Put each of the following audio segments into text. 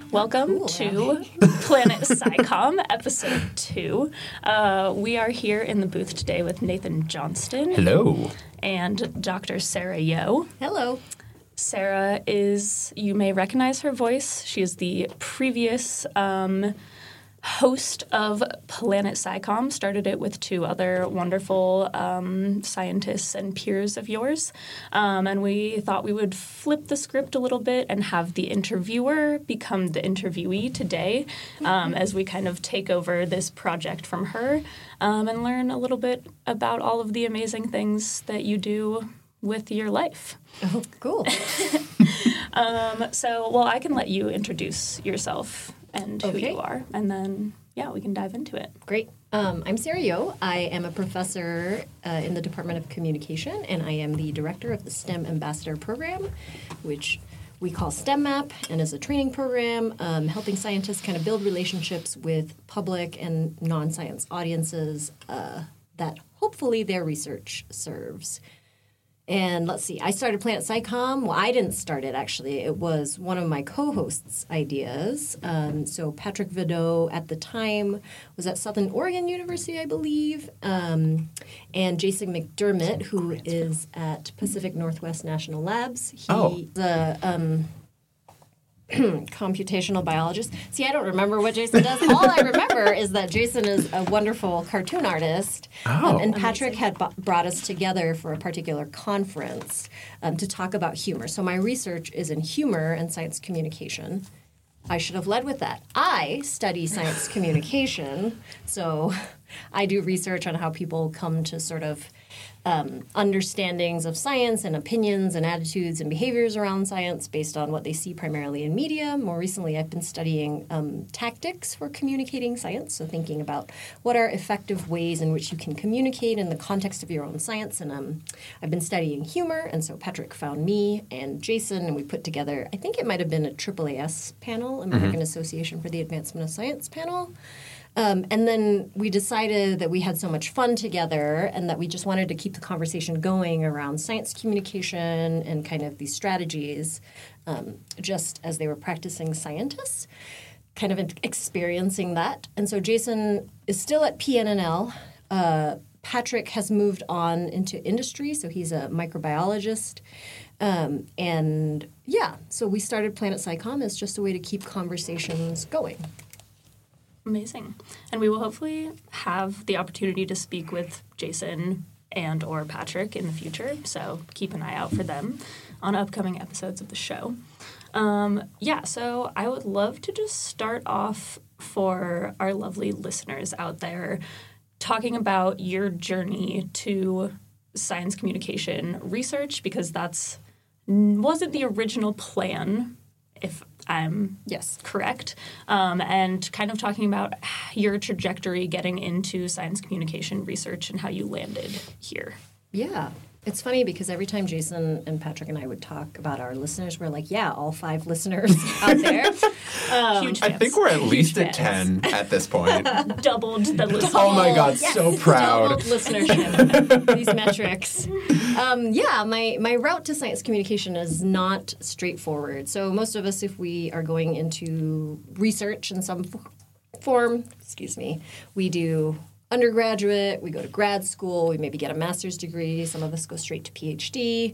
Welcome to Planet SciComm, Episode 2. We are here in the booth today with Nathan Johnston. Hello. And Dr. Sarah Yo. Hello. Sarah is, you may recognize her voice. She is the previous host of Planet SciComm, started it with two other wonderful scientists and peers of yours. And we thought we would flip the script a little bit and have the interviewer become the interviewee today as we kind of take over this project from her and learn a little bit about all of the amazing things that you do with your life. Oh, cool. So I can let you introduce yourself and who you are, and then, we can dive into it. Great. I'm Sarah Yo. I am a professor in the Department of Communication, and I am the director of the STEM Ambassador Program, which we call STEM Map, and is a training program helping scientists kind of build relationships with public and non-science audiences that hopefully their research serves. And let's see, I started Planet SciComm. Well, I didn't start it, actually. It was one of my co-hosts' ideas. So Patrick Vidot at the time was at Southern Oregon University, I believe. And Jason McDermott, who is at Pacific Northwest National Labs. He's a computational biologist. See, I don't remember what Jason does. All I remember is that Jason is a wonderful cartoon artist. And Patrick had brought us together for a particular conference to talk about humor. So my research is in humor and science communication. I should have led with that. I study science communication, so I do research on how people come to sort of understandings of science and opinions and attitudes and behaviors around science based on what they see primarily in media. More recently, I've been studying tactics for communicating science, so thinking about what are effective ways in which you can communicate in the context of your own science. And I've been studying humor, and so Patrick found me and Jason, and we put together, I think it might have been a AAAS panel, American Association for the Advancement of Science panel. And then we decided that we had so much fun together and that we just wanted to keep the conversation going around science communication and kind of these strategies just as they were practicing scientists, kind of experiencing that. And so Jason is still at PNNL. Patrick has moved on into industry, so he's a microbiologist. So we started Planet SciComm as just a way to keep conversations going. Amazing. And we will hopefully have the opportunity to speak with Jason and or Patrick in the future, so keep an eye out for them on upcoming episodes of the show. So I would love to just start off for our lovely listeners out there talking about your journey to science communication research, because that's wasn't the original plan, if I'm correct, and kind of talking about your trajectory getting into science communication research and how you landed here. Yeah. It's funny because every time Jason and Patrick and I would talk about our listeners, we're like, all 5 listeners out there. Huge fans. I think we're at least at 10 at this point. Doubled the listeners. Oh my God, so proud. Doubled listenership, these metrics. My route to science communication is not straightforward. So most of us, if we are going into research in some form, we do undergraduate, we go to grad school, we maybe get a master's degree. Some of us go straight to PhD.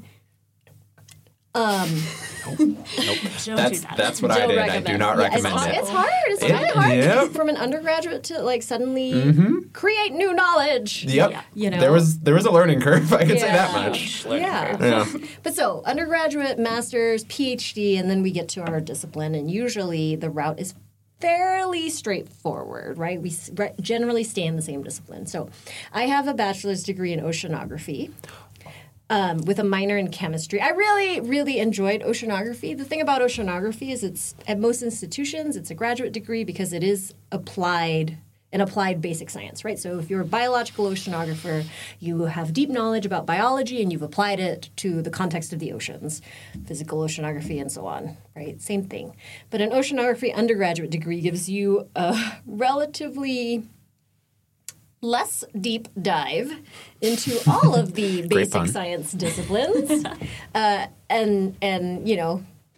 Nope. That's what I did. I do not recommend it. It's hard. It's really hard from an undergraduate to suddenly create new knowledge. Yep. Yeah. You know? There was a learning curve. I can say that much. Yeah. But so undergraduate, master's, PhD, and then we get to our discipline, and usually the route is fairly straightforward, right? We generally stay in the same discipline. So I have a bachelor's degree in oceanography with a minor in chemistry. I really, really enjoyed oceanography. The thing about oceanography is it's at most institutions, it's a graduate degree because it is applied basic science, right? So if you're a biological oceanographer, you have deep knowledge about biology and you've applied it to the context of the oceans, physical oceanography and so on, right? Same thing. But an oceanography undergraduate degree gives you a relatively less deep dive into all of the basic science disciplines and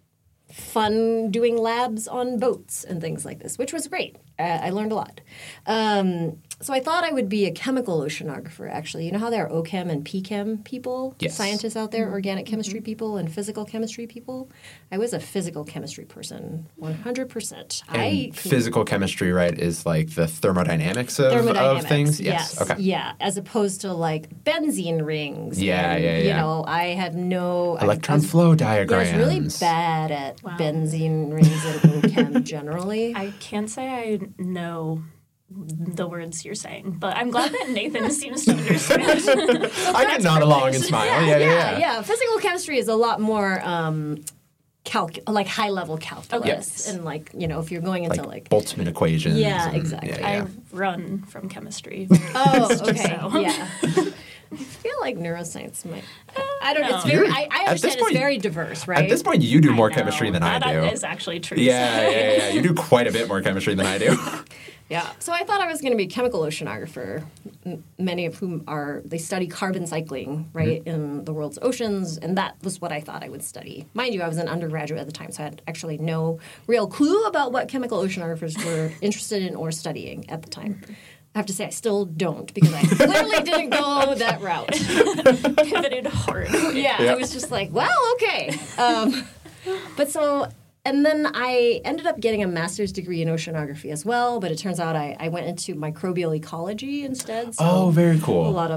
fun doing labs on boats and things like this, which was great. I learned a lot. So I thought I would be a chemical oceanographer, actually. You know how there are OChem and PChem people, scientists out there, organic chemistry people and physical chemistry people? I was a physical chemistry person, 100%. And physical chemistry, right, is like the thermodynamics of things? Yes. Okay. Yeah, as opposed to like benzene rings. Yeah. You know, I had no... Electron flow diagrams. I was really bad at benzene rings and OChem generally. I can't say I know the words you're saying, but I'm glad that Nathan seems to understand. I can nod along and smile. Yeah. Physical chemistry is a lot more like high-level calculus. And like, you know, if you're going into like Boltzmann equations. Yeah, exactly. I run from chemistry. Okay. Yeah. I feel like neuroscience might. I don't know. It's very. I understand it's very diverse, right? At this point, you do more chemistry than I do. That is actually true. Yeah. You do quite a bit more chemistry than I do. Yeah. So I thought I was going to be a chemical oceanographer, many of whom they study carbon cycling, right, in the world's oceans, and that was what I thought I would study. Mind you, I was an undergraduate at the time, so I had actually no real clue about what chemical oceanographers were interested in or studying at the time. I have to say I still don't because I clearly didn't go that route. Pivoted hard. Yeah, I was just like, well, okay. And then I ended up getting a master's degree in oceanography as well, but it turns out I went into microbial ecology instead. So very cool. A lot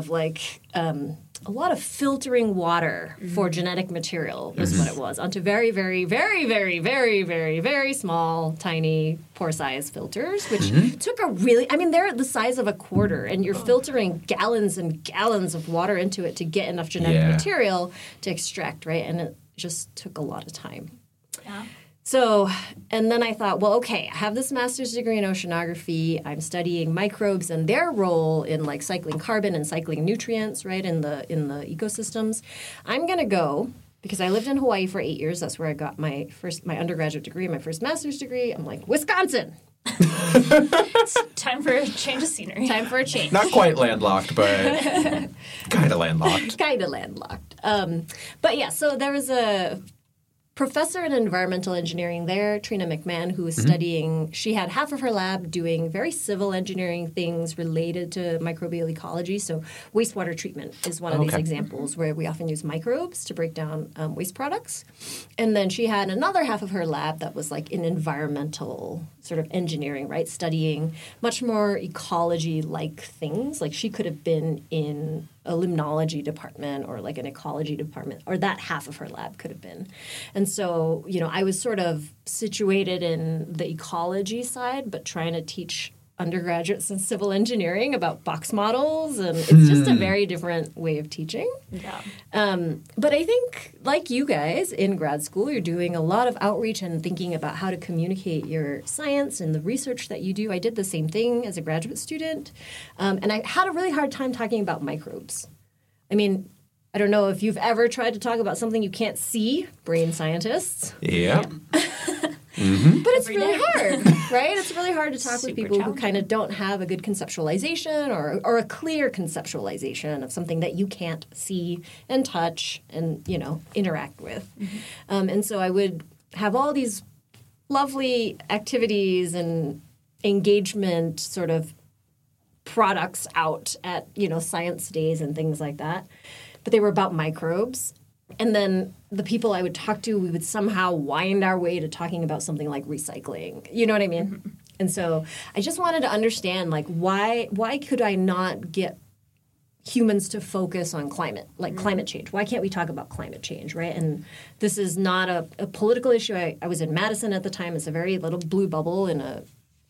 of filtering water for genetic material is what it was, onto very, very, very, very, very, very, very small, tiny, pore-sized filters, which took they're the size of a quarter, and you're filtering gallons and gallons of water into it to get enough genetic material to extract, right? And it just took a lot of time. Yeah. So, and then I thought, well, okay, I have this master's degree in oceanography. I'm studying microbes and their role in like cycling carbon and cycling nutrients, right, in the ecosystems. I'm going to go, because I lived in Hawaii for 8 years. That's where I got my undergraduate degree, my first master's degree. I'm like, Wisconsin. It's time for a change of scenery. Time for a change. Not quite landlocked, but kind of landlocked. But yeah, so there was a professor in environmental engineering there, Trina McMahon, who was studying, she had half of her lab doing very civil engineering things related to microbial ecology. So wastewater treatment is one of these examples where we often use microbes to break down waste products. And then she had another half of her lab that was like in environmental sort of engineering, right? Studying much more ecology-like things. Like she could have been in a limnology department or like an ecology department, or that half of her lab could have been. And so, you know, I was sort of situated in the ecology side, but trying to teach undergraduates in civil engineering about box models, and it's just a very different way of teaching. Yeah. But I think, like you guys in grad school, you're doing a lot of outreach and thinking about how to communicate your science and the research that you do. I did the same thing as a graduate student, and I had a really hard time talking about microbes. I mean, I don't know if you've ever tried to talk about something you can't see, brain scientists. Yeah. But it's really hard, right? It's really hard to talk with people who kind of don't have a good conceptualization or a clear conceptualization of something that you can't see and touch and, you know, interact with. And so I would have all these lovely activities and engagement sort of products out at, you know, science days and things like that. But they were about microbes. And then the people I would talk to, we would somehow wind our way to talking about something like recycling. You know what I mean? And so I just wanted to understand, like, why could I not get humans to focus on climate, like climate change? Why can't we talk about climate change, right? And this is not a political issue. I was in Madison at the time. It's a very little blue bubble in a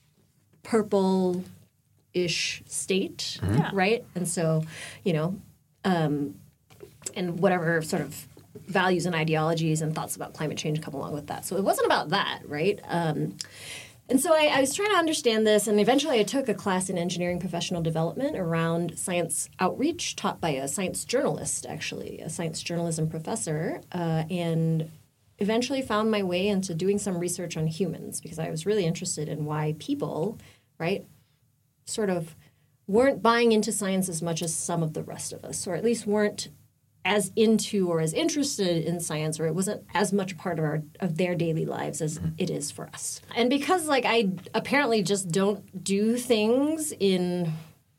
purple-ish state, right? And so, you know, and whatever sort of values and ideologies and thoughts about climate change come along with that. So it wasn't about that, right? And so I was trying to understand this, and eventually I took a class in engineering professional development around science outreach taught by a science journalist, actually, a science journalism professor, and eventually found my way into doing some research on humans because I was really interested in why people, right, sort of weren't buying into science as much as some of the rest of us, or at least weren't as into or as interested in science, or it wasn't as much a part of their daily lives as it is for us. And because like I apparently just don't do things in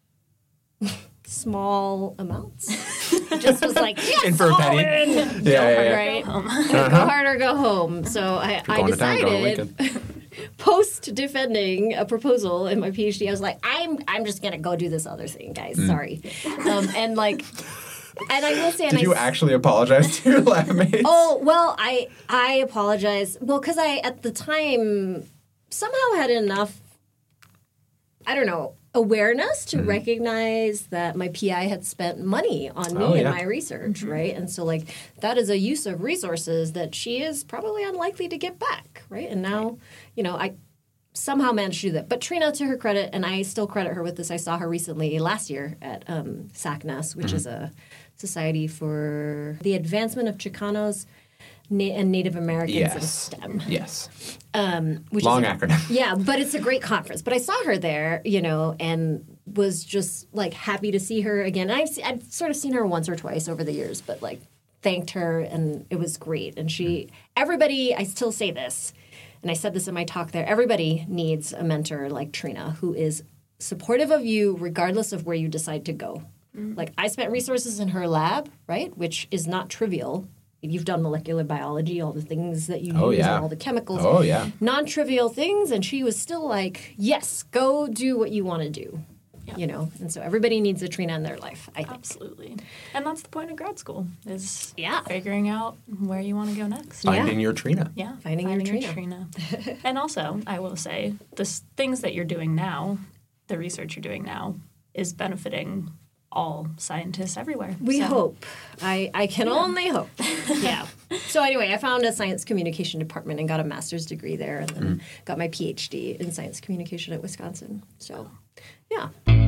small amounts, just was like, yes, in for a penny. Right? Go hard or go home. So I decided, post defending a proposal in my PhD, I was like, I'm just gonna go do this other thing, guys. Sorry, and like. And I will say, did you actually apologize to your lab mates? Oh, well, I apologize. Well, because I, at the time, somehow had enough, I don't know, awareness to recognize that my PI had spent money on me and my research, right? And so, like, that is a use of resources that she is probably unlikely to get back, right? And now, you know, I somehow managed to do that. But Trina, to her credit, and I still credit her with this, I saw her recently last year at SACNAS, which is a Society for the Advancement of Chicanos and Native Americans in STEM. Yes. Which long is acronym. Yeah, but it's a great conference. But I saw her there, you know, and was just like happy to see her again. And I've sort of seen her once or twice over the years, but like thanked her, and it was great. And everybody, I still say this, and I said this in my talk there, everybody needs a mentor like Trina who is supportive of you regardless of where you decide to go. Like, I spent resources in her lab, right, which is not trivial. You've done molecular biology, all the things that you use, and all the chemicals. Oh, yeah. Non-trivial things, and she was still like, yes, go do what you want to do, you know? And so everybody needs a Trina in their life, I think. Absolutely. And that's the point of grad school, is figuring out where you want to go next. Finding your Trina. Yeah, finding your Trina. And also, I will say, the things that you're doing now, the research you're doing now, is benefiting all scientists everywhere. We hope. I can only hope. Yeah. So anyway, I found a science communication department and got a master's degree there, and then got my PhD in science communication at Wisconsin. So, yeah.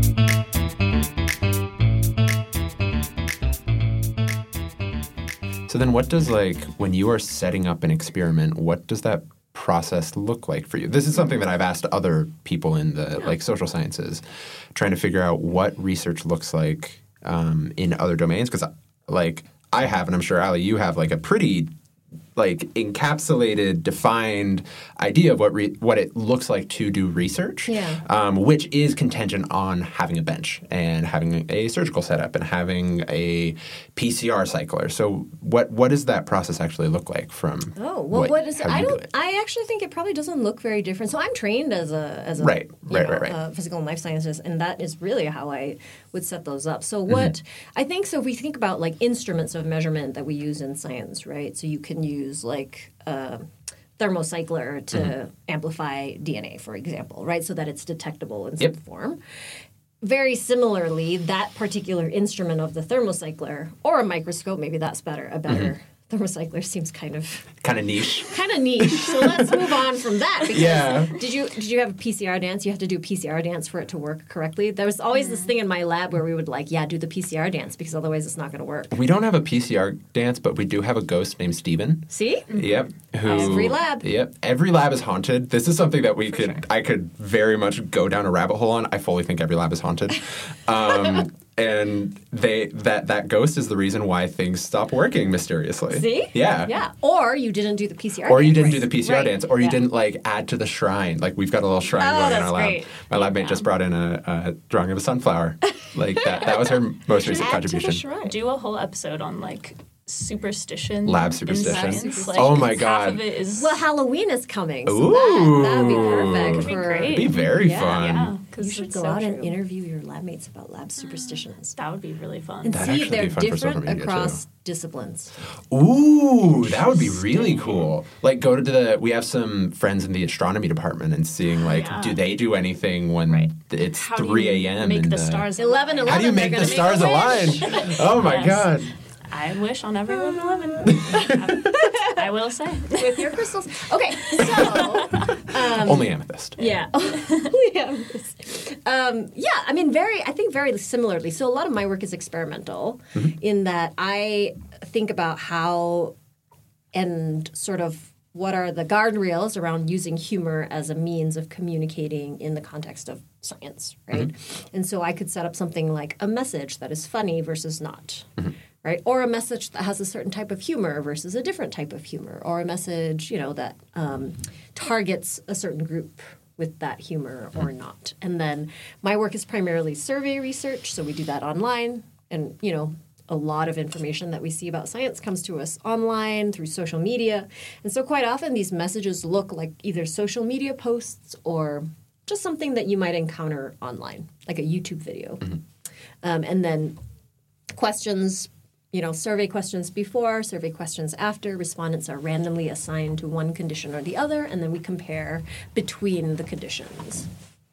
So then what does, like, when you are setting up an experiment, what does that process look like for you? This is something that I've asked other people in the like social sciences, trying to figure out what research looks like in other domains. Because like I have, and I'm sure Ali, you have like a pretty like encapsulated, defined idea of what it looks like to do research, which is contingent on having a bench and having a surgical setup and having a PCR cycler. So what does that process actually look like from? Oh, well, what is it? I actually think it probably doesn't look very different. So I'm trained as a right. Physical and life sciences, and that is really how I would set those up. So what I think, so if we think about like instruments of measurement that we use in science, right? So you can use like a thermocycler to amplify DNA, for example, right? So that it's detectable in some form. Very similarly, that particular instrument of the thermocycler, or a microscope, maybe that's better, a better thermocycler seems kind of niche. So let's move on from that. Because did you have a PCR dance? You have to do a PCR dance for it to work correctly. There was always this thing in my lab where we would do the PCR dance, because otherwise it's not going to work. We don't have a PCR dance, but we do have a ghost named Steven. See? Yep. Every lab. Yep. Every lab is haunted. This is something that I could very much go down a rabbit hole on. I fully think every lab is haunted. And that ghost is the reason why things stop working mysteriously. See? Yeah. Yeah. Or you didn't do the PCR dance. Or you didn't do the PCR dance. Or you didn't add to the shrine. Like, we've got a little shrine going in our lab. Great. My lab mate just brought in a drawing of a sunflower. Like that was her most recent contribution. Do a whole episode on superstition. Lab superstition. Oh my God. Half of it is Halloween is coming. So Ooh. that would be perfect. It'd be very fun. Yeah. You should go out and interview your lab mates about lab superstitions. That would be really fun. And see if they're different across disciplines. Ooh, that would be really cool. Like, go to we have some friends in the astronomy department and seeing, do they do anything when it's 3 a.m. Make the stars 11. How do you make the stars align? Oh, my God. I wish on every 11. I will say. With your crystals. Okay, so... only amethyst. Yeah. Only amethyst. I think very similarly. So a lot of my work is experimental in that I think about how and sort of what are the guardrails around using humor as a means of communicating in the context of science, right? And so I could set up something like a message that is funny versus not. right? Or a message that has a certain type of humor versus a different type of humor, or a message, that targets a certain group with that humor or not. And then my work is primarily survey research, so we do that online. And, a lot of information that we see about science comes to us online through social media. And so quite often these messages look like either social media posts or just something that you might encounter online, like a YouTube video. And then questions, survey questions before, survey questions after. Respondents are randomly assigned to one condition or the other, and then we compare between the conditions.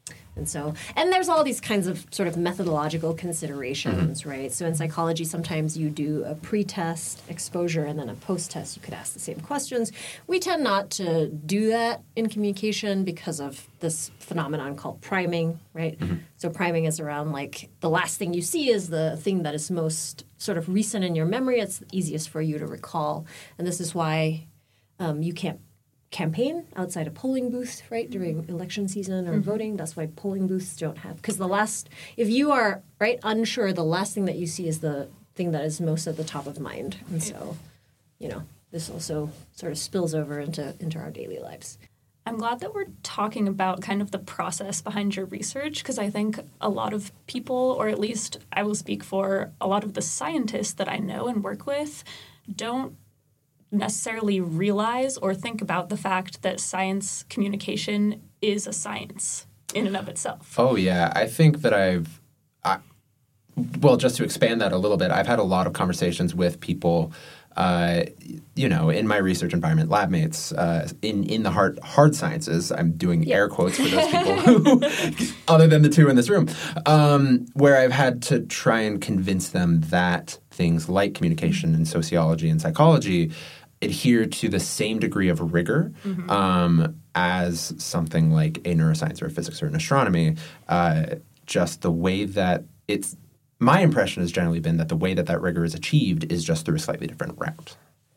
And there's all these kinds of sort of methodological considerations, right? So in psychology, sometimes you do a pre-test exposure and then a post-test. You could ask the same questions. We tend not to do that in communication because of this phenomenon called priming, right? So priming is around like the last thing you see is the thing that is most sort of recent in your memory. It's the easiest for you to recall. And this is why you can't campaign outside a polling booth, right, during election season or voting. That's why polling booths don't have, because if you are, right, unsure, the last thing that you see is the thing that is most at the top of mind. And so, this also sort of spills over into our daily lives. I'm glad that we're talking about kind of the process behind your research, because I think a lot of people, or at least I will speak for a lot of the scientists that I know and work with, don't necessarily realize or think about the fact that science communication is a science in and of itself. Oh, yeah. I think that just to expand that a little bit, I've had a lot of conversations with people, in my research environment, lab mates, in the hard sciences. I'm doing air quotes for those people who, other than the two in this room, where I've had to try and convince them that things like communication and sociology and psychology adhere to the same degree of rigor as something like a neuroscience or a physics or an astronomy. Just the way that my impression has generally been that the way that rigor is achieved is just through a slightly different route.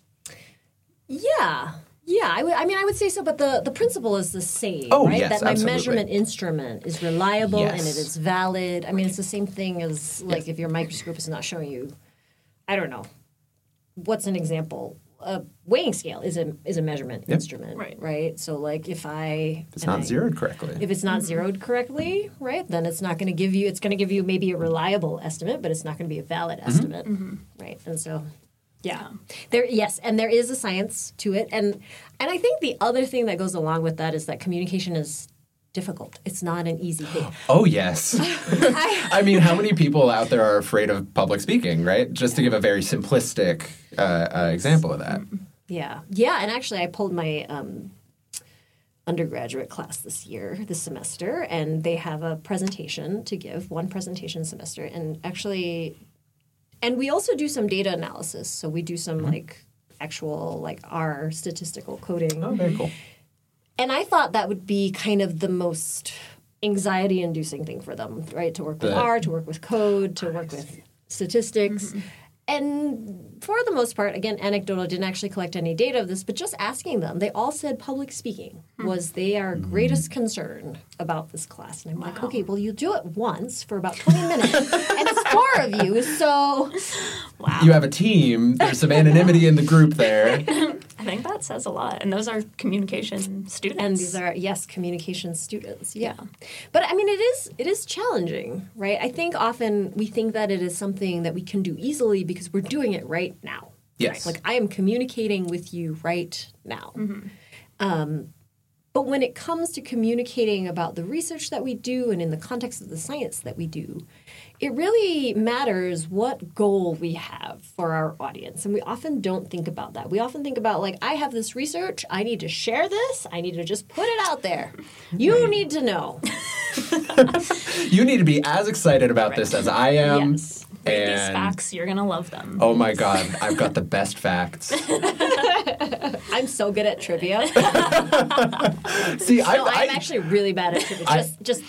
Yeah. I would say so, but the principle is the same, right? Yes, that my absolutely. Measurement instrument is reliable and it is valid. I mean, it's the same thing as if your microscope is not showing you, I don't know, what's an example? A weighing scale is a measurement instrument, right? So if it's not zeroed correctly. If it's not zeroed correctly, right, then it's not going to give you. It's going to give you maybe a reliable estimate, but it's not going to be a valid estimate, right? And so, there is a science to it, and I think the other thing that goes along with that is that communication is difficult. It's not an easy thing. Oh, yes. I mean, how many people out there are afraid of public speaking, right? Just to give a very simplistic example of that. Yeah, and actually I pulled my undergraduate class this semester, and they have a presentation to give, one presentation semester, and we also do some data analysis. So we do some actual R statistical coding. Oh, very cool. And I thought that would be kind of the most anxiety-inducing thing for them, right? To work with R, to work with code, to work with statistics. And for the most part, again, anecdotal, didn't actually collect any data of this, but just asking them, they all said public speaking was their greatest concern about this class. And I'm like, okay, well, you do it once for about 20 minutes, and it's 4 of you, so... Wow. You have a team. There's some anonymity in the group there. I think that says a lot. And those are communication students. And these are, communication students. Yeah. But, I mean, it is challenging, right? I think often we think that it is something that we can do easily because we're doing it right now. Yes. Right? I am communicating with you right now. But when it comes to communicating about the research that we do and in the context of the science that we do, it really matters what goal we have for our audience. And we often don't think about that. We often think about, I have this research. I need to share this. I need to just put it out there. You need to know. You need to be as excited about this as I am. Yes. Read these facts. You're going to love them. Oh, my God. I've got the best facts. I'm so good at trivia. See, I'm actually really bad at trivia.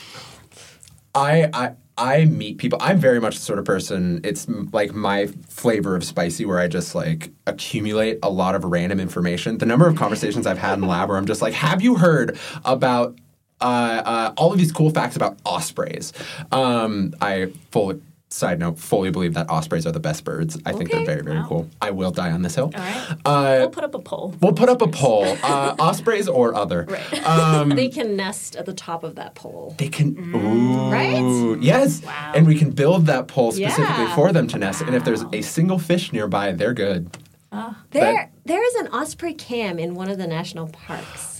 I meet people. I'm very much the sort of person, it's like my flavor of spicy where I just accumulate a lot of random information. The number of conversations I've had in lab where I'm just like, have you heard about all of these cool facts about ospreys? Full side note, fully believe that ospreys are the best birds. I think they're very, very cool. I will die on this hill. All right. We'll put up a poll. We'll put up a poll. Ospreys or other. Right. They can nest at the top of that pole. They can. Ooh. Right? Yes. Wow. And we can build that pole specifically for them to nest. And if there's a single fish nearby, they're good. There is an osprey cam in one of the national parks.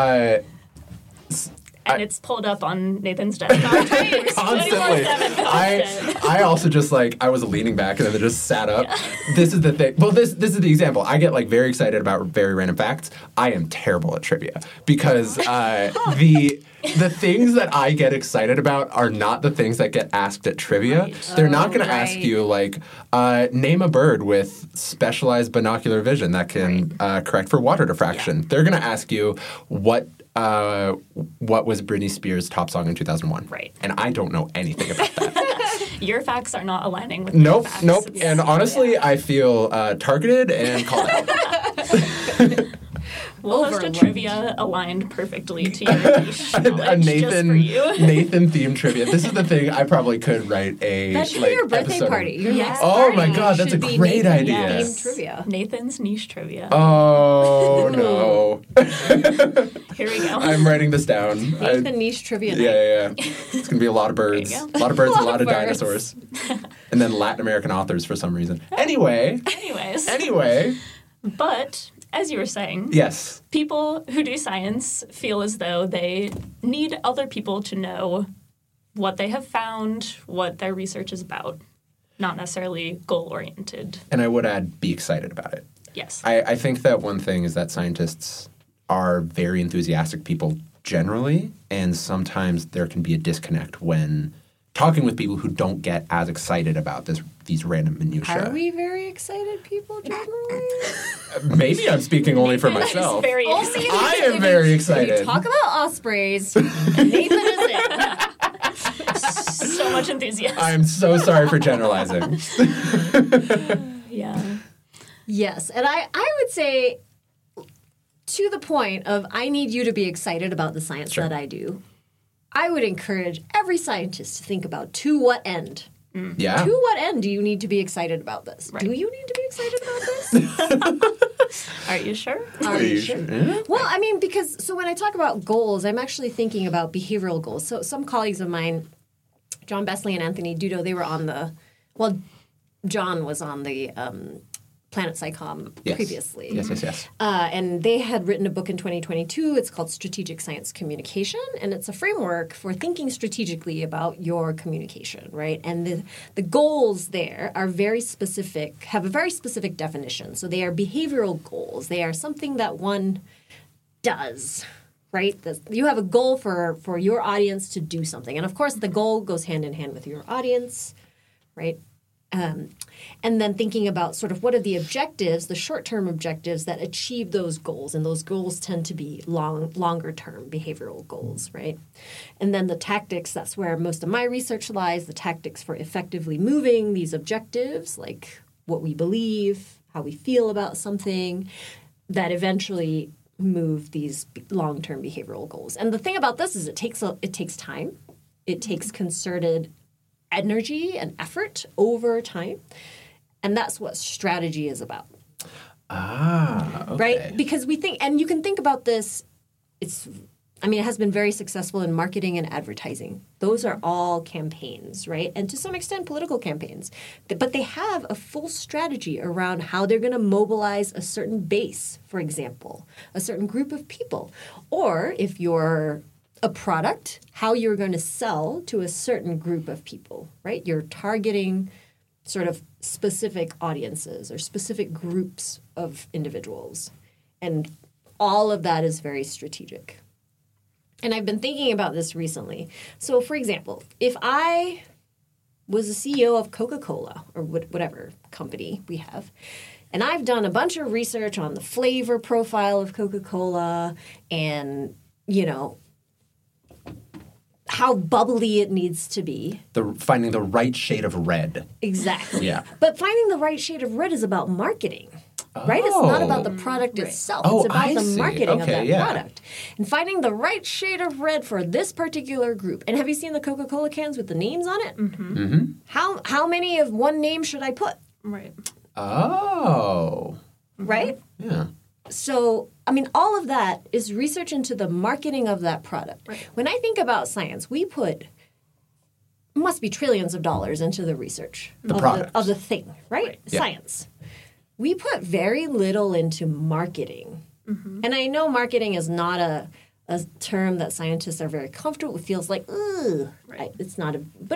And it's pulled up on Nathan's desk all times. Constantly. I also just I was leaning back and then just sat up. This is the thing. Well, this is the example. I get very excited about very random facts. I am terrible at trivia because the things that I get excited about are not the things that get asked at trivia. Right. They're not going to ask you name a bird with specialized binocular vision that can correct for water diffraction. Yeah. They're going to ask you what was Britney Spears' top song in 2001? Right. And I don't know anything about that. Your facts are not aligning with Nope. facts. Nope. And honestly, I feel targeted and called out. We'll host a trivia aligned perfectly to your niche knowledge just for you. Nathan-themed trivia. This is the thing. I probably could write a that should be your birthday party. Your next party. Oh my God, that's a great idea. Nathan-themed trivia. Nathan's niche trivia. Oh no. Here we go. I'm writing this down. Nathan niche trivia. Yeah. It's gonna be a lot of birds. A lot of birds, a lot of dinosaurs, and then Latin American authors for some reason. Anyway. But as you were saying, yes, people who do science feel as though they need other people to know what they have found, what their research is about, not necessarily goal-oriented. And I would add, be excited about it. Yes. I think that one thing is that scientists are very enthusiastic people generally, and sometimes there can be a disconnect when talking with people who don't get as excited about these random minutiae. Are we very excited people generally? Maybe I'm speaking only for myself. I am very excited. You talk about ospreys. Nathan is in. So much enthusiasm. I'm so sorry for generalizing. Yeah. Yes, and I would say to the point of I need you to be excited about the science that I do. I would encourage every scientist to think about to what end. Yeah. To what end do you need to be excited about this? Right. Do you need to be excited about this? Are you sure? Are you sure? Yeah. Well, I mean, because when I talk about goals, I'm actually thinking about behavioral goals. So some colleagues of mine, John Besley and Anthony Dudo, they were on John was on the Planet SciComm previously. Yes. And they had written a book in 2022. It's called Strategic Science Communication, and it's a framework for thinking strategically about your communication, right? And the goals there are very specific, have a very specific definition. So they are behavioral goals. They are something that one does, right? You have a goal for your audience to do something. And, of course, the goal goes hand in hand with your audience, right? And then thinking about sort of what are the objectives, the short-term objectives that achieve those goals. And those goals tend to be longer-term behavioral goals, right? And then the tactics, that's where most of my research lies, the tactics for effectively moving these objectives, like what we believe, how we feel about something, that eventually move these long-term behavioral goals. And the thing about this is it takes time. It takes concerted energy and effort over time. And that's what strategy is about. Okay. Right? Because we think, and you can think about this, it has been very successful in marketing and advertising. Those are all campaigns, right? And to some extent, political campaigns. But they have a full strategy around how they're going to mobilize a certain base, for example, a certain group of people. Or if you're a product, how you're going to sell to a certain group of people, right? You're targeting sort of specific audiences or specific groups of individuals. And all of that is very strategic. And I've been thinking about this recently. So, for example, if I was the CEO of Coca-Cola or whatever company we have, and I've done a bunch of research on the flavor profile of Coca-Cola and, how bubbly it needs to be. Finding the right shade of red. Exactly. Yeah. But finding the right shade of red is about marketing. right? It's not about the product itself. It's about the marketing of that product. And finding the right shade of red for this particular group. And have you seen the Coca-Cola cans with the names on it? How many of one name should I put? Right. Oh. Right? Yeah. So, I mean, all of that is research into the marketing of that product. Right. When I think about science, we put must be trillions of dollars into the research of the thing, right? Yeah. Science. We put very little into marketing. And I know marketing is not a term that scientists are very comfortable with. It feels like, it's not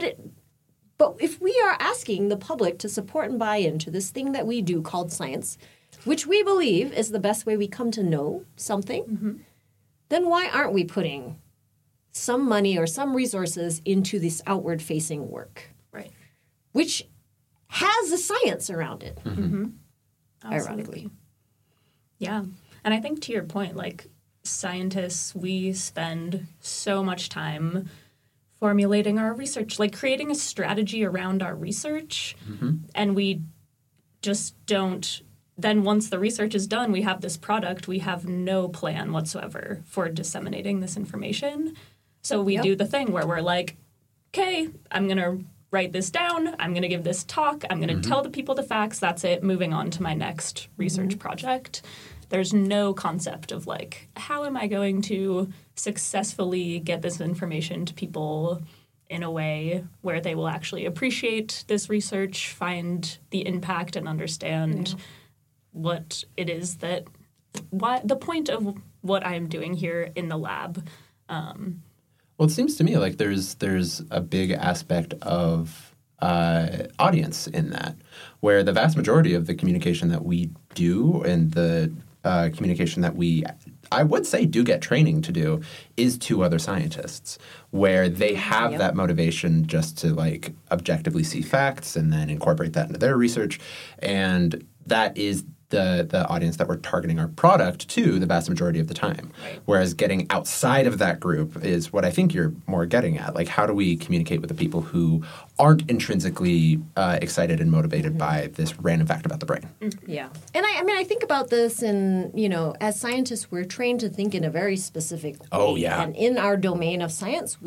but if we are asking the public to support and buy into this thing that we do called science, which we believe is the best way we come to know something, then why aren't we putting some money or some resources into this outward-facing work? Right. Which has a science around it, Ironically. Yeah. And I think to your point, like, scientists, we spend so much time formulating our research, like creating a strategy around our research, and we just don't. Then once the research is done, we have this product, we have no plan whatsoever for disseminating this information. So we do the thing where we're like, okay, I'm going to write this down, I'm going to give this talk, I'm going to tell the people the facts, that's it, moving on to my next research project. There's no concept of like, how am I going to successfully get this information to people in a way where they will actually appreciate this research, find the impact, and understand what it is that the point of what I'm doing here in the lab. Well, it seems to me like there's a big aspect of audience in that, where the vast majority of the communication that we do and the communication that I would say do get training to do is to other scientists, where they have that motivation just to like objectively see facts and then incorporate that into their research. And that is the audience that we're targeting our product to the vast majority of the time. Right. Whereas getting outside of that group is what I think you're more getting at. Like, how do we communicate with the people who aren't intrinsically excited and motivated by this random fact about the brain? Yeah. And I think about this and, as scientists, we're trained to think in a very specific way. Oh, yeah. And in our domain of science,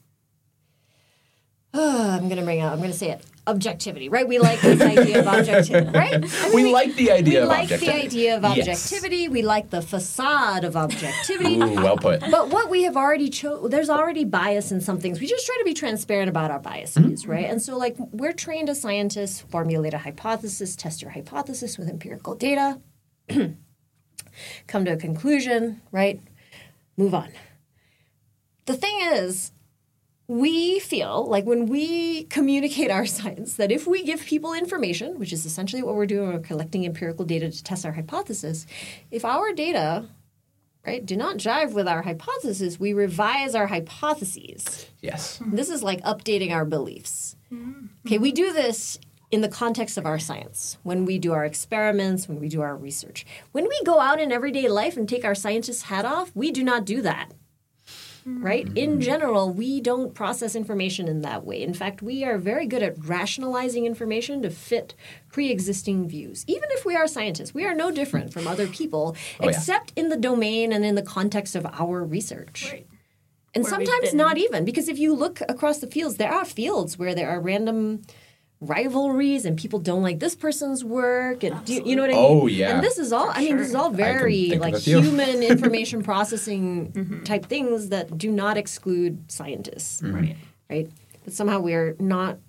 I'm going to say it. Objectivity, right? We like this idea of objectivity, right? We like the idea of objectivity. We like the idea of objectivity. Yes. We like the facade of objectivity. Ooh, well put. But what we have already there's already bias in some things. We just try to be transparent about our biases, right? And so, like, we're trained as scientists, formulate a hypothesis, test your hypothesis with empirical data, come to a conclusion, right? Move on. The thing is, we feel like when we communicate our science that if we give people information, which is essentially what we're doing, we're collecting empirical data to test our hypothesis, if our data, right, do not jive with our hypothesis, we revise our hypotheses. Yes. This is like updating our beliefs. Okay, we do this in the context of our science, when we do our experiments, when we do our research. When we go out in everyday life and take our scientist hat off, we do not do that. Right? In general, we don't process information in that way. In fact, we are very good at rationalizing information to fit pre-existing views. Even if we are scientists, we are no different from other people, except in the domain and in the context of our research. Right. And where sometimes not even, because if you look across the fields, there are fields where there are random rivalries and people don't like this person's work, and you know what I mean? Oh yeah. And this is all this is all very like human information processing type things that do not exclude scientists. Right? But somehow we're not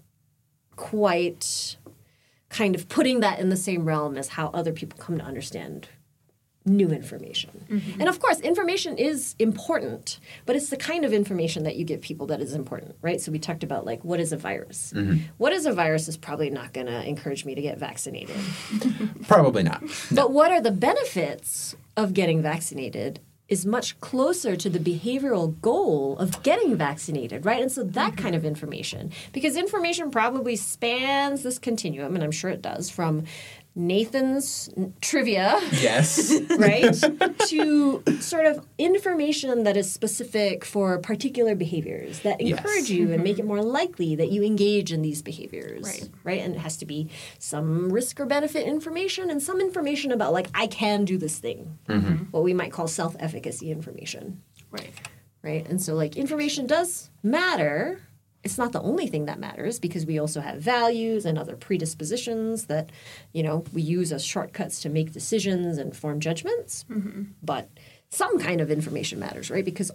quite kind of putting that in the same realm as how other people come to understand new information. And of course, information is important, but it's the kind of information that you give people that is important, right? So we talked about, like, what is a virus? What is a virus is probably not going to encourage me to get vaccinated. Probably not. No. But what are the benefits of getting vaccinated is much closer to the behavioral goal of getting vaccinated, right? And so that kind of information, because information probably spans this continuum, and I'm sure it does, from Nathan's trivia. Yes. Right? To sort of information that is specific for particular behaviors that encourage you and make it more likely that you engage in these behaviors. Right? And it has to be some risk or benefit information and some information about, like, I can do this thing. What we might call self-efficacy information. Right? And so, like, information does matter. It's not the only thing that matters because we also have values and other predispositions that, you know, we use as shortcuts to make decisions and form judgments. But some kind of information matters, right? Because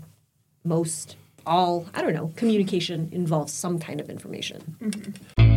communication involves some kind of information.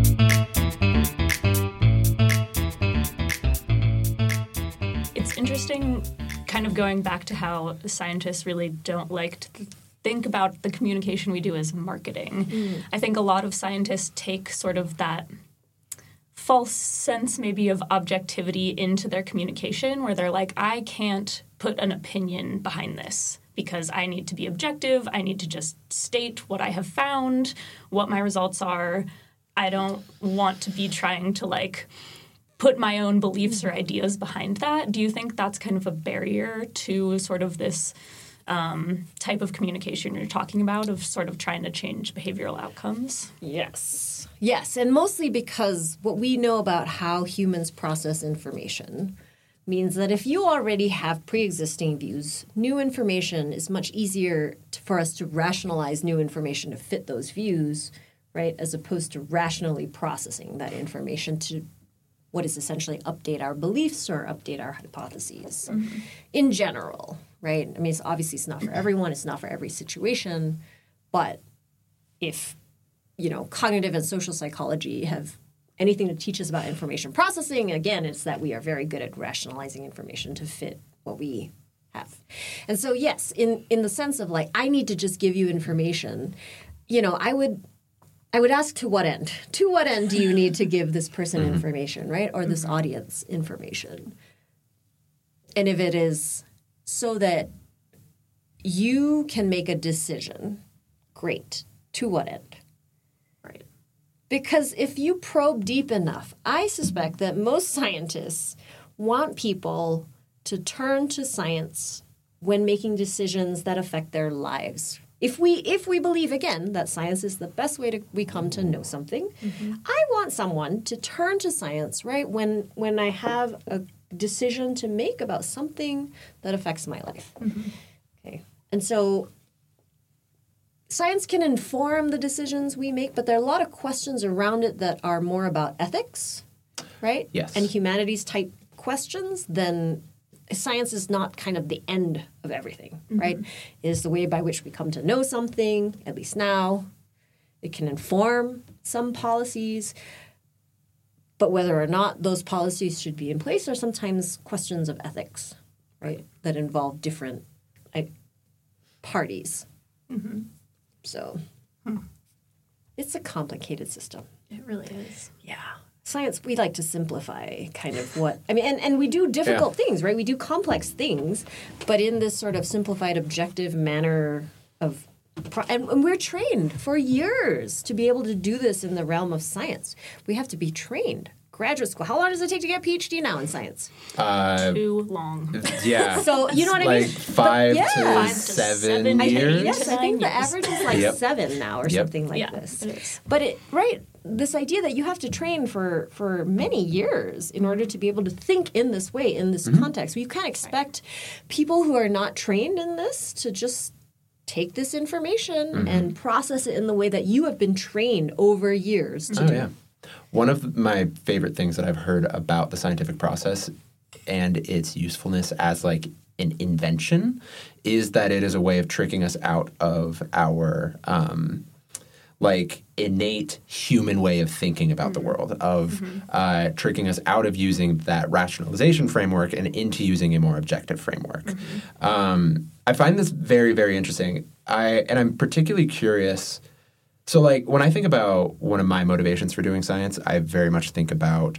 It's interesting kind of going back to how scientists really don't like to think about the communication we do as marketing. I think a lot of scientists take sort of that false sense maybe of objectivity into their communication where they're like, I can't put an opinion behind this because I need to be objective. I need to just state what I have found, what my results are. I don't want to be trying to, like, put my own beliefs or ideas behind that. Do you think that's kind of a barrier to sort of this type of communication you're talking about of sort of trying to change behavioral outcomes? Yes, and mostly because what we know about how humans process information means that if you already have pre-existing views, new information is much easier for us to rationalize new information to fit those views, right, as opposed to rationally processing that information to what is essentially update our beliefs or update our hypotheses in general, right? I mean, it's not for everyone. It's not for every situation. But if, you know, cognitive and social psychology have anything to teach us about information processing, again, it's that we are very good at rationalizing information to fit what we have. And so, yes, in the sense of, like, I need to just give you information, you know, I would ask, to what end? To what end do you need to give this person information, right? Or this audience information? And if it is so that you can make a decision, great. To what end? Right. Because if you probe deep enough, I suspect that most scientists want people to turn to science when making decisions that affect their lives. If we believe, again, that science is the best way we come to know something, I want someone to turn to science, right, when I have a decision to make about something that affects my life. Okay. And so science can inform the decisions we make, but there are a lot of questions around it that are more about ethics, right? Yes. And humanities type questions than science is not kind of the end of everything, right? It is the way by which we come to know something, at least now. It can inform some policies, but whether or not those policies should be in place are sometimes questions of ethics, right, that involve different parties. So it's a complicated system. It really is. Yeah. Science, we like to simplify kind of what, I mean, and we do difficult things, right? We do complex things, but in this sort of simplified, objective manner of, and we're trained for years to be able to do this in the realm of science. We have to be trained. Graduate school. How long does it take to get a PhD now in science? Too long. Yeah. So, you know what I mean? Like 5 to 7 years? Yes, I think the average is like 7 now or something like this. It is. But this idea that you have to train for many years in order to be able to think in this way, in this context. You can't expect people who are not trained in this to just take this information and process it in the way that you have been trained over years to do. Yeah. One of my favorite things that I've heard about the scientific process and its usefulness as like an invention is that it is a way of tricking us out of our like innate human way of thinking about the world, of tricking us out of using that rationalization framework and into using a more objective framework. I find this very, very interesting. I'm particularly curious. So, like, when I think about one of my motivations for doing science, I very much think about,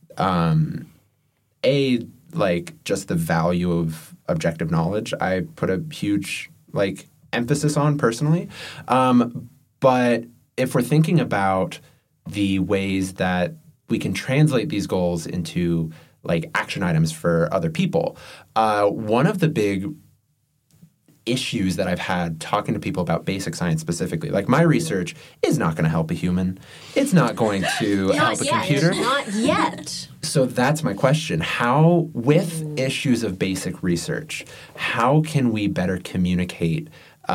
just the value of objective knowledge. I put a huge, emphasis on personally. But if we're thinking about the ways that we can translate these goals into like action items for other people. One of the big issues that I've had talking to people about basic science specifically, like my research is not going to help a human. It's not going to help a computer. Not yet. So that's my question. How, with issues of basic research, how can we better communicate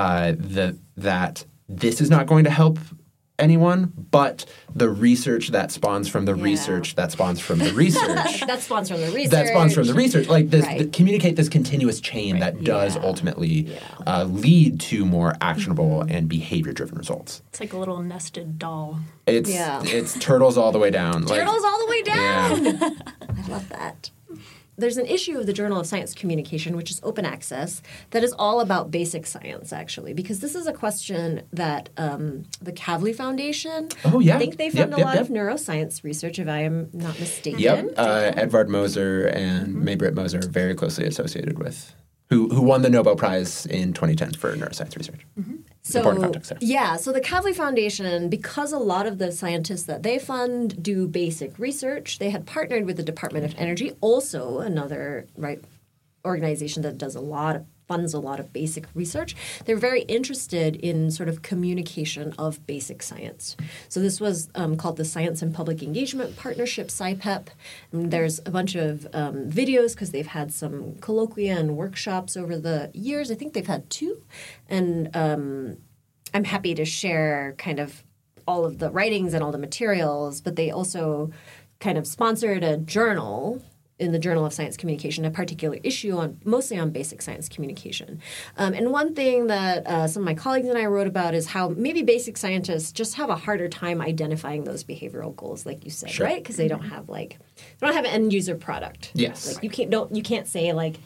that this is not going to help anyone, but the research that spawns from the research that spawns from the research that spawns from the research that spawns from the research, like this, communicate this continuous chain that does ultimately lead to more actionable and behavior-driven results. It's like a little nested doll. It's turtles all the way down. Turtles all the way down. Yeah. I love that. There's an issue of the Journal of Science Communication, which is open access, that is all about basic science, actually, because this is a question that the Kavli Foundation, I think they fund a lot of neuroscience research, if I am not mistaken. Yep, Edvard Moser and May-Britt Moser are very closely associated with, who won the Nobel Prize in 2010 for neuroscience research. Important context there. Yeah, so the Kavli Foundation, because a lot of the scientists that they fund do basic research, they had partnered with the Department of Energy, also another organization that funds a lot of basic research. They're very interested in sort of communication of basic science. So this was called the Science and Public Engagement Partnership, SciPEP. And there's a bunch of videos because they've had some colloquia and workshops over the years. I think they've had 2. And I'm happy to share kind of all of the writings and all the materials, but they also kind of sponsored a journal in the Journal of Science Communication, a particular issue mostly on basic science communication. And one thing that some of my colleagues and I wrote about is how maybe basic scientists just have a harder time identifying those behavioral goals, like you said, right? Because they don't have an end user product. Yes. Like you can't say like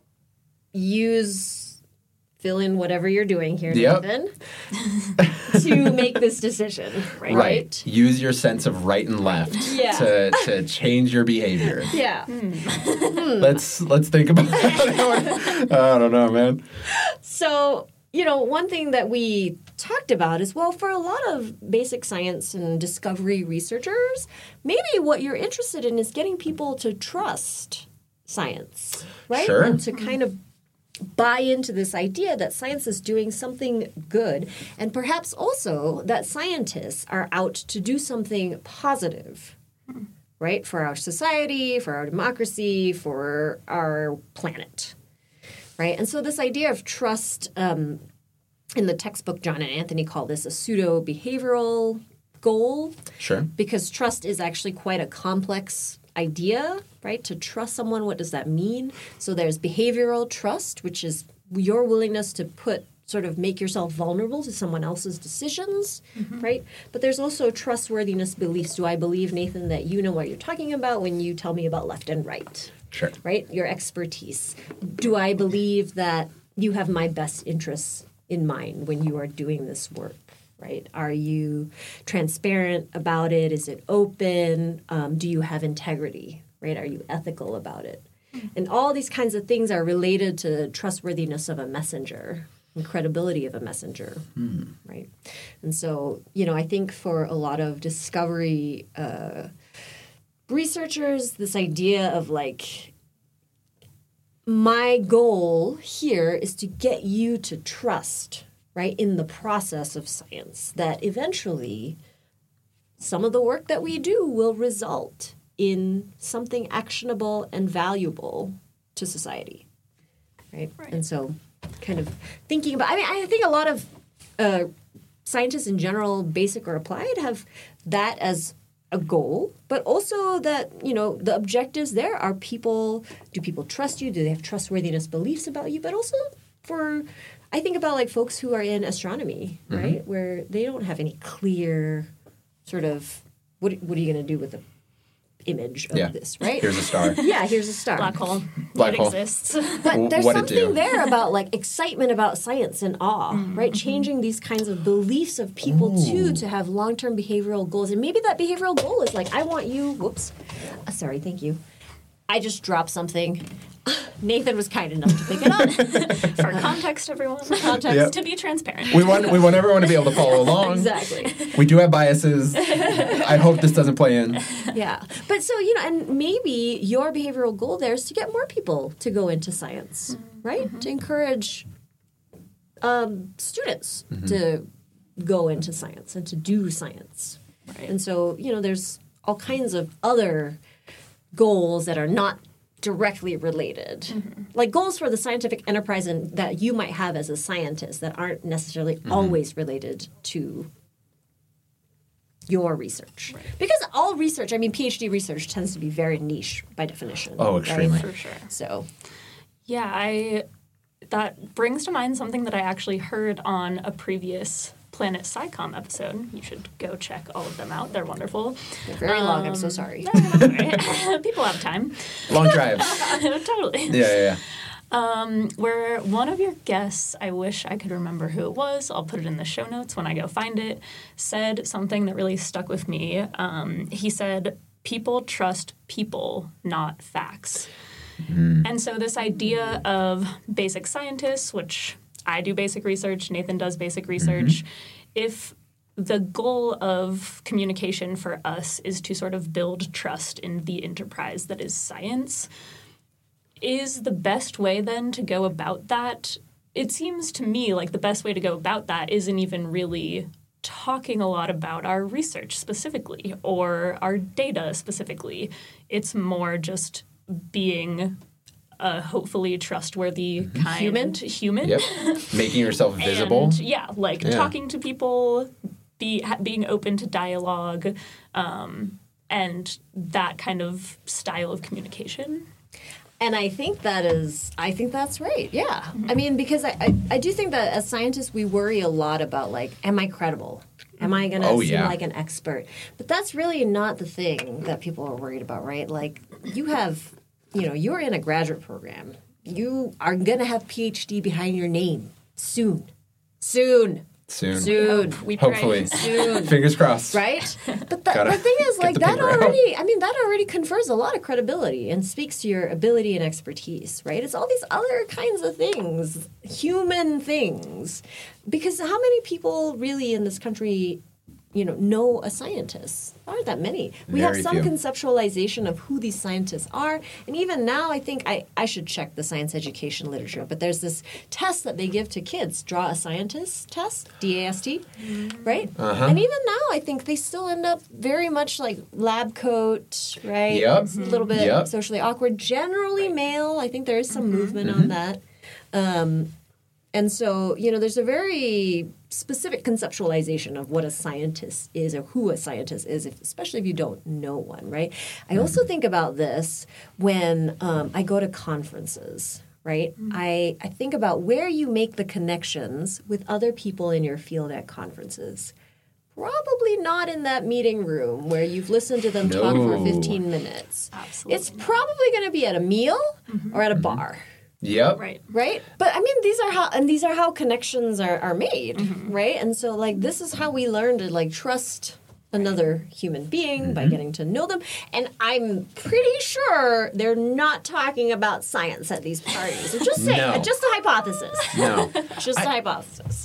fill in whatever you're doing here, Nathan, to make this decision, right? Right. Use your sense of right and left to change your behavior. Yeah. Let's think about that. I don't know, man. So, one thing that we talked about is, well, for a lot of basic science and discovery researchers, maybe what you're interested in is getting people to trust science, right? Sure. And to kind of buy into this idea that science is doing something good, and perhaps also that scientists are out to do something positive, right? For our society, for our democracy, for our planet, right? And so this idea of trust, in the textbook, John and Anthony call this a pseudo-behavioral goal. Sure. Because trust is actually quite a complex idea, right? To trust someone, what does that mean? So there's behavioral trust, which is your willingness to make yourself vulnerable to someone else's decisions, right? But there's also trustworthiness beliefs. Do I believe, Nathan, that you know what you're talking about when you tell me about left and right? Sure. Right? Your expertise. Do I believe that you have my best interests in mind when you are doing this work? Right? Are you transparent about it? Is it open? Do you have integrity? Right? Are you ethical about it? And all these kinds of things are related to trustworthiness of a messenger and credibility of a messenger. Right? And so, I think for a lot of discovery researchers, this idea of my goal here is to get you to trust, right, in the process of science, that eventually some of the work that we do will result in something actionable and valuable to society, right? And so kind of thinking about, I think a lot of scientists in general, basic or applied, have that as a goal, but also that, the objectives there are do people trust you? Do they have trustworthiness beliefs about you? But also I think about folks who are in astronomy, right, where they don't have any clear sort of what are you going to do with the image of this, right? Here's a star. Yeah, here's a star. Black hole. Black hole exists. But there's something there about excitement about science and awe, right? Changing these kinds of beliefs of people to have long-term behavioral goals. And maybe that behavioral goal is I want you, sorry, thank you. I just dropped something. Nathan was kind enough to pick it up. For context, everyone. To be transparent. We want everyone to be able to follow along. Exactly. We do have biases. I hope this doesn't play in. Yeah. But so, and maybe your behavioral goal there is to get more people to go into science, right? Mm-hmm. To encourage students to go into science and to do science. Right. And so, there's all kinds of other goals that are not directly related, like goals for the scientific enterprise and that you might have as a scientist that aren't necessarily always related to your research. Right. Because all research, PhD research tends to be very niche by definition. Oh, extremely. For sure. So, yeah, that brings to mind something that I actually heard on a previous Planet SciComm episode. You should go check all of them out. They're wonderful. They're very long. I'm so sorry. People have time. Long drives. Totally. Yeah. Where one of your guests, I wish I could remember who it was, I'll put it in the show notes when I go find it, said something that really stuck with me. He said, people trust people, not facts. And so this idea of basic scientists, which I do basic research, Nathan does basic research, if the goal of communication for us is to sort of build trust in the enterprise that is science, is the best way then to go about that? It seems to me like the best way to go about that isn't even really talking a lot about our research specifically or our data specifically. It's more just being a hopefully trustworthy, kind human. Yep. Making yourself visible. And, talking to people, being open to dialogue, and that kind of style of communication. And I think that's right. Yeah. Because I do think that as scientists, we worry a lot about, am I credible? Am I going to seem like an expert? But that's really not the thing that people are worried about, right? You have, you're in a graduate program. You are going to have PhD behind your name soon. We hopefully. Soon. Fingers crossed. Right? But the thing is, that already confers a lot of credibility and speaks to your ability and expertise, right? It's all these other kinds of things, human things. Because how many people really in this country, know a scientist? There aren't that many. We have some conceptualization of who these scientists are. And even now, I think I should check the science education literature. But there's this test that they give to kids, Draw a Scientist test, DAST, right? And even now, I think they still end up very much like lab coat, right? Yep. A little bit socially awkward. Generally male. I think there is some movement on that. And so, there's a very specific conceptualization of what a scientist is or who a scientist is, especially if you don't know one, right? I also think about this when I go to conferences, right? I think about where you make the connections with other people in your field at conferences. Probably not in that meeting room where you've listened to them talk for 15 minutes. Absolutely. It's probably going to be at a meal or at a bar. Yep. Right. But these are how connections are made, right? And so this is how we learn to trust another human being by getting to know them. And I'm pretty sure they're not talking about science at these parties. I'm just saying, just a hypothesis. No. Just a hypothesis.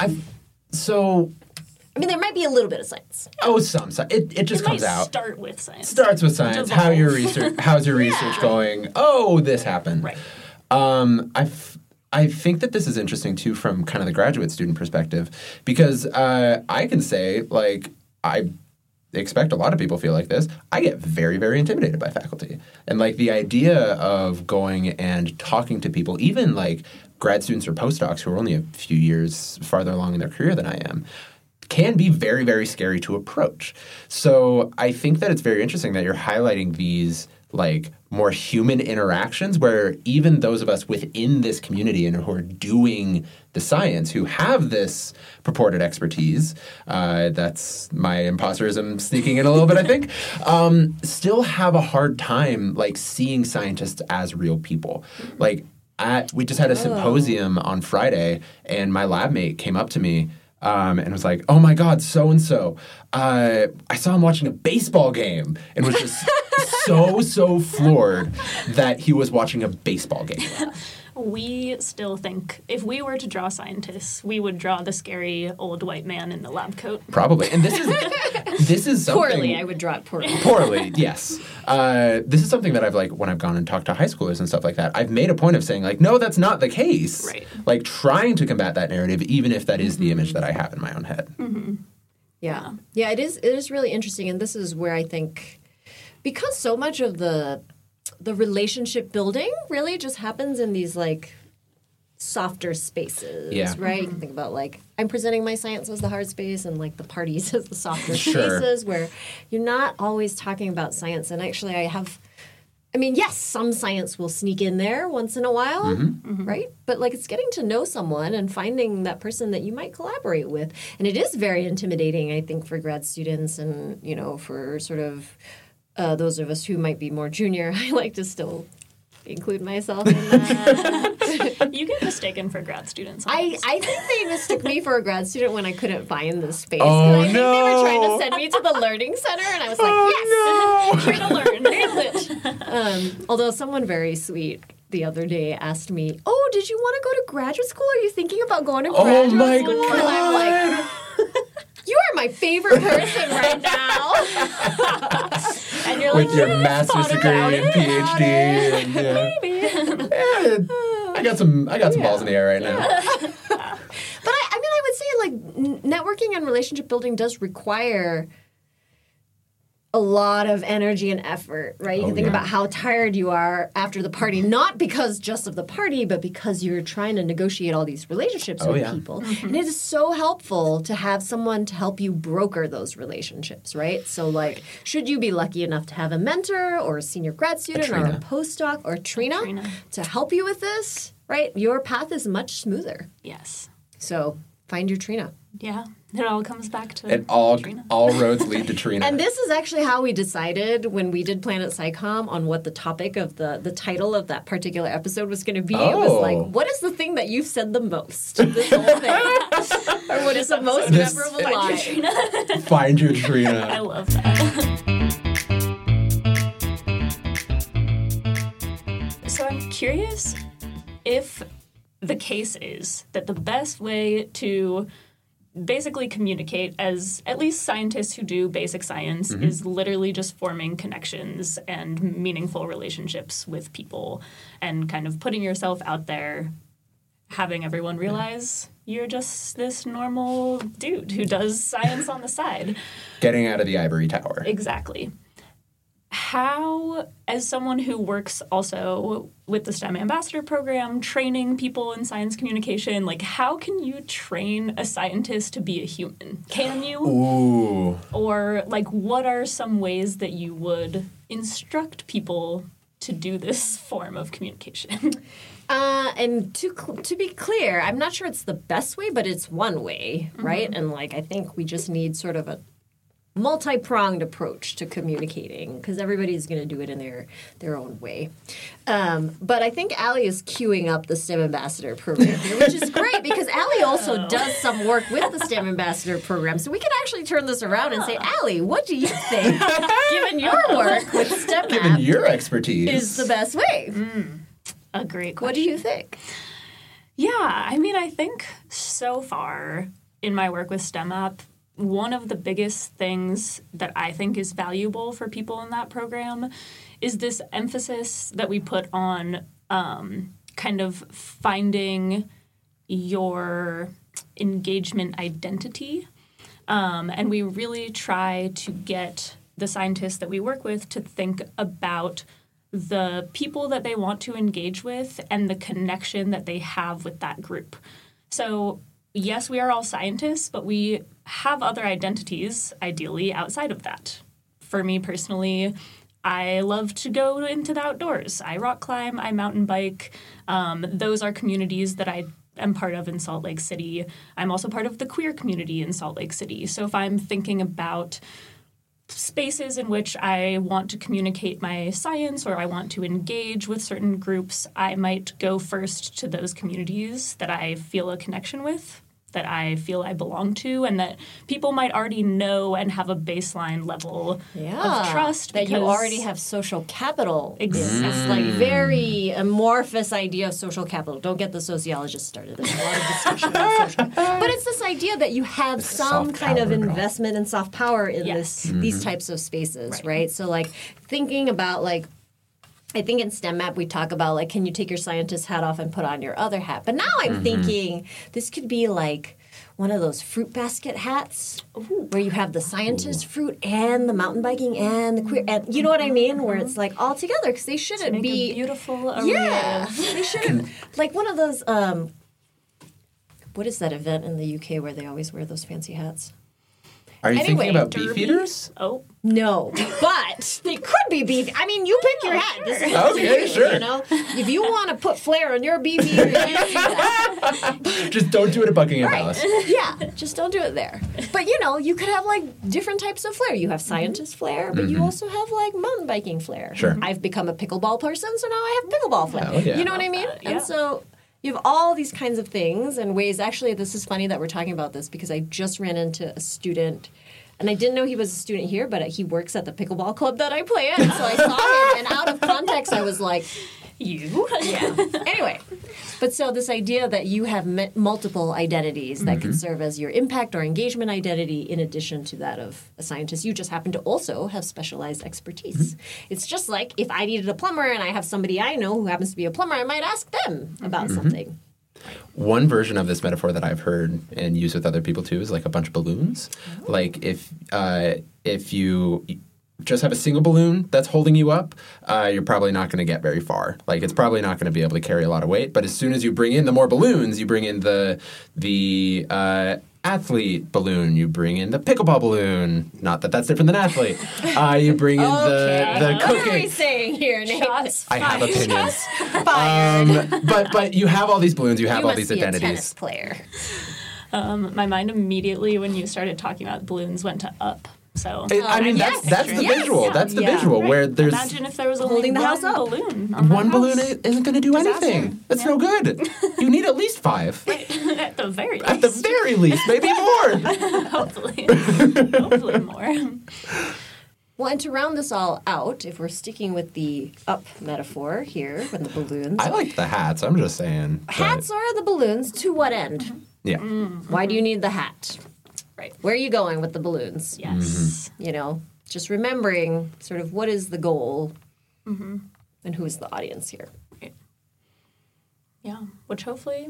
There might be a little bit of science. Oh, some science. It just comes out. Start with science. Starts with science. How's your research going? Oh, this happened. Right. I think that this is interesting too from kind of the graduate student perspective because I can say I expect a lot of people feel like this. I get very, very intimidated by faculty. And the idea of going and talking to people, even grad students or postdocs who are only a few years farther along in their career than I am, can be very, very scary to approach. So I think that it's very interesting that you're highlighting these more human interactions where even those of us within this community and who are doing the science, who have this purported expertise, that's my imposterism sneaking in a little bit, I think, still have a hard time seeing scientists as real people. We just had a symposium on Friday and my lab mate came up to me and was like, oh my God, so-and-so. I saw him watching a baseball game and was just so floored that he was watching a baseball game. We still think if we were to draw scientists, we would draw the scary old white man in the lab coat. Probably. And this is something... Poorly. I would draw it poorly. Poorly, yes. This is something that I've, like, when I've gone and talked to high schoolers and stuff like that, I've made a point of saying, like, no, that's not the case. Right. Like, trying to combat that narrative, even if that is the image that I have in my own head. Mm-hmm. Yeah. Yeah, it is really interesting. And this is where I think, because so much of the relationship building really just happens in these, like, softer spaces, right? You can think about, like, I'm presenting my science as the hard space and, like, the parties as the softer spaces where you're not always talking about science. And actually yes, some science will sneak in there once in a while, right? But, like, it's getting to know someone and finding that person that you might collaborate with. And it is very intimidating, I think, for grad students and, you know, for sort of those of us who might be more junior. I like to still include myself in that. You get mistaken for grad students. I think they mistook me for a grad student when I couldn't find the space. Oh, I think they were trying to send me to the learning center, and I was like, yes! Try to learn. Nailed it. Although someone very sweet the other day asked me, oh, did you want to go to graduate school? Are you thinking about going to graduate school? My school? God. And I'm like... You are my favorite person right now. And you're like, with your master's degree and PhD. And, Maybe. I got some balls in the air right now. But I would say, like, networking and relationship building does require a lot of energy and effort, right? You can think about how tired you are after the party, not because just of the party, but because you're trying to negotiate all these relationships with people. And it is so helpful to have someone to help you broker those relationships, right? So, like, should you be lucky enough to have a mentor or a senior grad student or a postdoc or Trina to help you with this, right? Your path is much smoother. Yes. So find your Trina. Yeah. It all comes back to Trina. All roads lead to Trina. And this is actually how we decided when we did Planet SciComm on what the topic of the title of that particular episode was going to be. It was like, what is the thing that you've said the most this whole thing? Or what is the most memorable line? Find your Trina. I love that. So I'm curious if the case is that the best way to basically communicate as at least scientists who do basic science is literally just forming connections and meaningful relationships with people and kind of putting yourself out there, having everyone realize you're just this normal dude who does science on the side. Getting out of the ivory tower. Exactly. How, as someone who works also with the STEM Ambassador Program, training people in science communication, like, how can you train a scientist to be a human? Can you? Ooh. Or, like, what are some ways that you would instruct people to do this form of communication? And to be clear, I'm not sure it's the best way, but it's one way, right? And, like, I think we just need sort of a multi-pronged approach to communicating because everybody's going to do it in their own way. But I think Allie is queuing up the STEM Ambassador Program here, which is great because Allie also does some work with the STEM Ambassador Program. So we can actually turn this around and say, Allie, what do you think, given your work with STEM given your expertise, is the best way? A great question. What do you think? Yeah, I mean, I think so far in my work with STEM App, one of the biggest things that I think is valuable for people in that program is this emphasis that we put on kind of finding your engagement identity. And we really try to get the scientists that we work with to think about the people that they want to engage with and the connection that they have with that group. So yes, we are all scientists, but we have other identities, ideally, outside of that. For me personally, I love to go into the outdoors. I rock climb, I mountain bike. Those are communities that I am part of in Salt Lake City. I'm also part of the queer community in Salt Lake City. So if I'm thinking about spaces in which I want to communicate my science or I want to engage with certain groups, I might go first to those communities that I feel a connection with that I feel I belong to, and that people might already know and have a baseline level of trust. That you already have social capital. Exactly. It's like very amorphous idea of social capital. Don't get the sociologists started. There's a lot of discussion about social. But it's this idea that you have some kind of investment and soft power in these types of spaces, right? So like thinking about like, I think in STEM Map we talk about like, can you take your scientist hat off and put on your other hat? But now I'm thinking this could be like one of those fruit basket hats where you have the scientist fruit and the mountain biking and the queer, and you know what I mean? Where it's like all together because they shouldn't be a beautiful array. Yeah, they shouldn't like one of those. What is that event in the UK where they always wear those fancy hats? Are you Anyway, thinking about Derby? Beefeaters? Oh, No, but they could be beef. I mean, you pick your hat. This is Okay, sure. You know, if you want to put flair on your beef eater, you do that. Just don't do it at Buckingham Palace. Yeah, just don't do it there. But you know, you could have like different types of flair. You have scientist flair, but you also have like mountain biking flair. Sure. I've become a pickleball person, so now I have pickleball flair. Hell yeah. You know what I mean? yeah. And so you have all these kinds of things and ways. Actually, this is funny that we're talking about this because I just ran into a student. And I didn't know he was a student here, but he works at the pickleball club that I play at. So I saw him, and out of context, I was like, you? yeah. Anyway, but so this idea that you have multiple identities that can serve as your impact or engagement identity in addition to that of a scientist. You just happen to also have specialized expertise. It's just like if I needed a plumber and I have somebody I know who happens to be a plumber, I might ask them about something. One version of this metaphor that I've heard and used with other people too is like a bunch of balloons. Oh. Like if you just have a single balloon that's holding you up, you're probably not going to get very far. Like it's probably not going to be able to carry a lot of weight. But as soon as you bring in the more balloons, you bring in the athlete balloon, you bring in the pickleball balloon. Not that that's different than athlete. You bring in the cooking. What are we saying here, Nate? I have opinions. Fired. But you have all these balloons. You have You all must these be a identities. tennis player. My mind immediately, when you started talking about balloons, went to Up. So I mean, that's the Yes. visual. Yeah. That's the Yeah. visual where there's imagine if there was only Holding the one house up. balloon. On one that balloon house. isn't going to do Disaster. anything. That's Yeah. no good. You need at least 5. At the very least. At the very least, maybe more. Hopefully. Hopefully more. Well, and to round this all out, if we're sticking with the up metaphor here, with the balloons. I like the hats. I'm just saying. Hats are the balloons. To what end? Yeah. Why do you need the hat? Right. Where are you going with the balloons? Yes. You know, just remembering sort of what is the goal and who is the audience here. Yeah. Which hopefully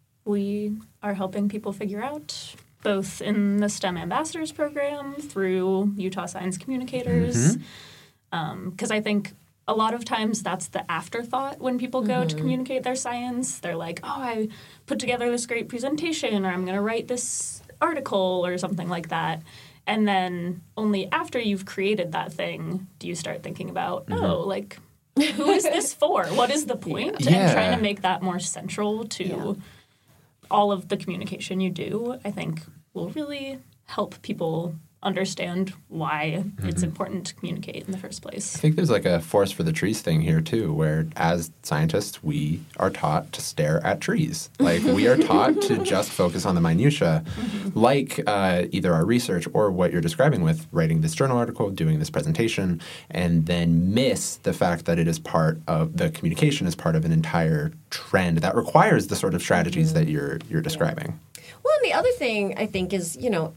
we are helping people figure out, both in the STEM Ambassadors Program, through Utah Science Communicators. Because I think a lot of times that's the afterthought when people go to communicate their science. They're like, oh, I put together this great presentation, or I'm going to write this article or something like that. And then only after you've created that thing do you start thinking about, oh, like, who is this for? What is the point? Yeah. And trying to make that more central to all of the communication you do, I think will really help people understand why it's important to communicate in the first place. I think there's like a forest for the trees thing here too, where as scientists we are taught to stare at trees. Like we are taught to just focus on the minutia, like either our research or what you're describing with writing this journal article, doing this presentation, and then miss the fact that it is part of the communication is part of an entire trend that requires the sort of strategies that you're describing. Well, and the other thing I think is, you know,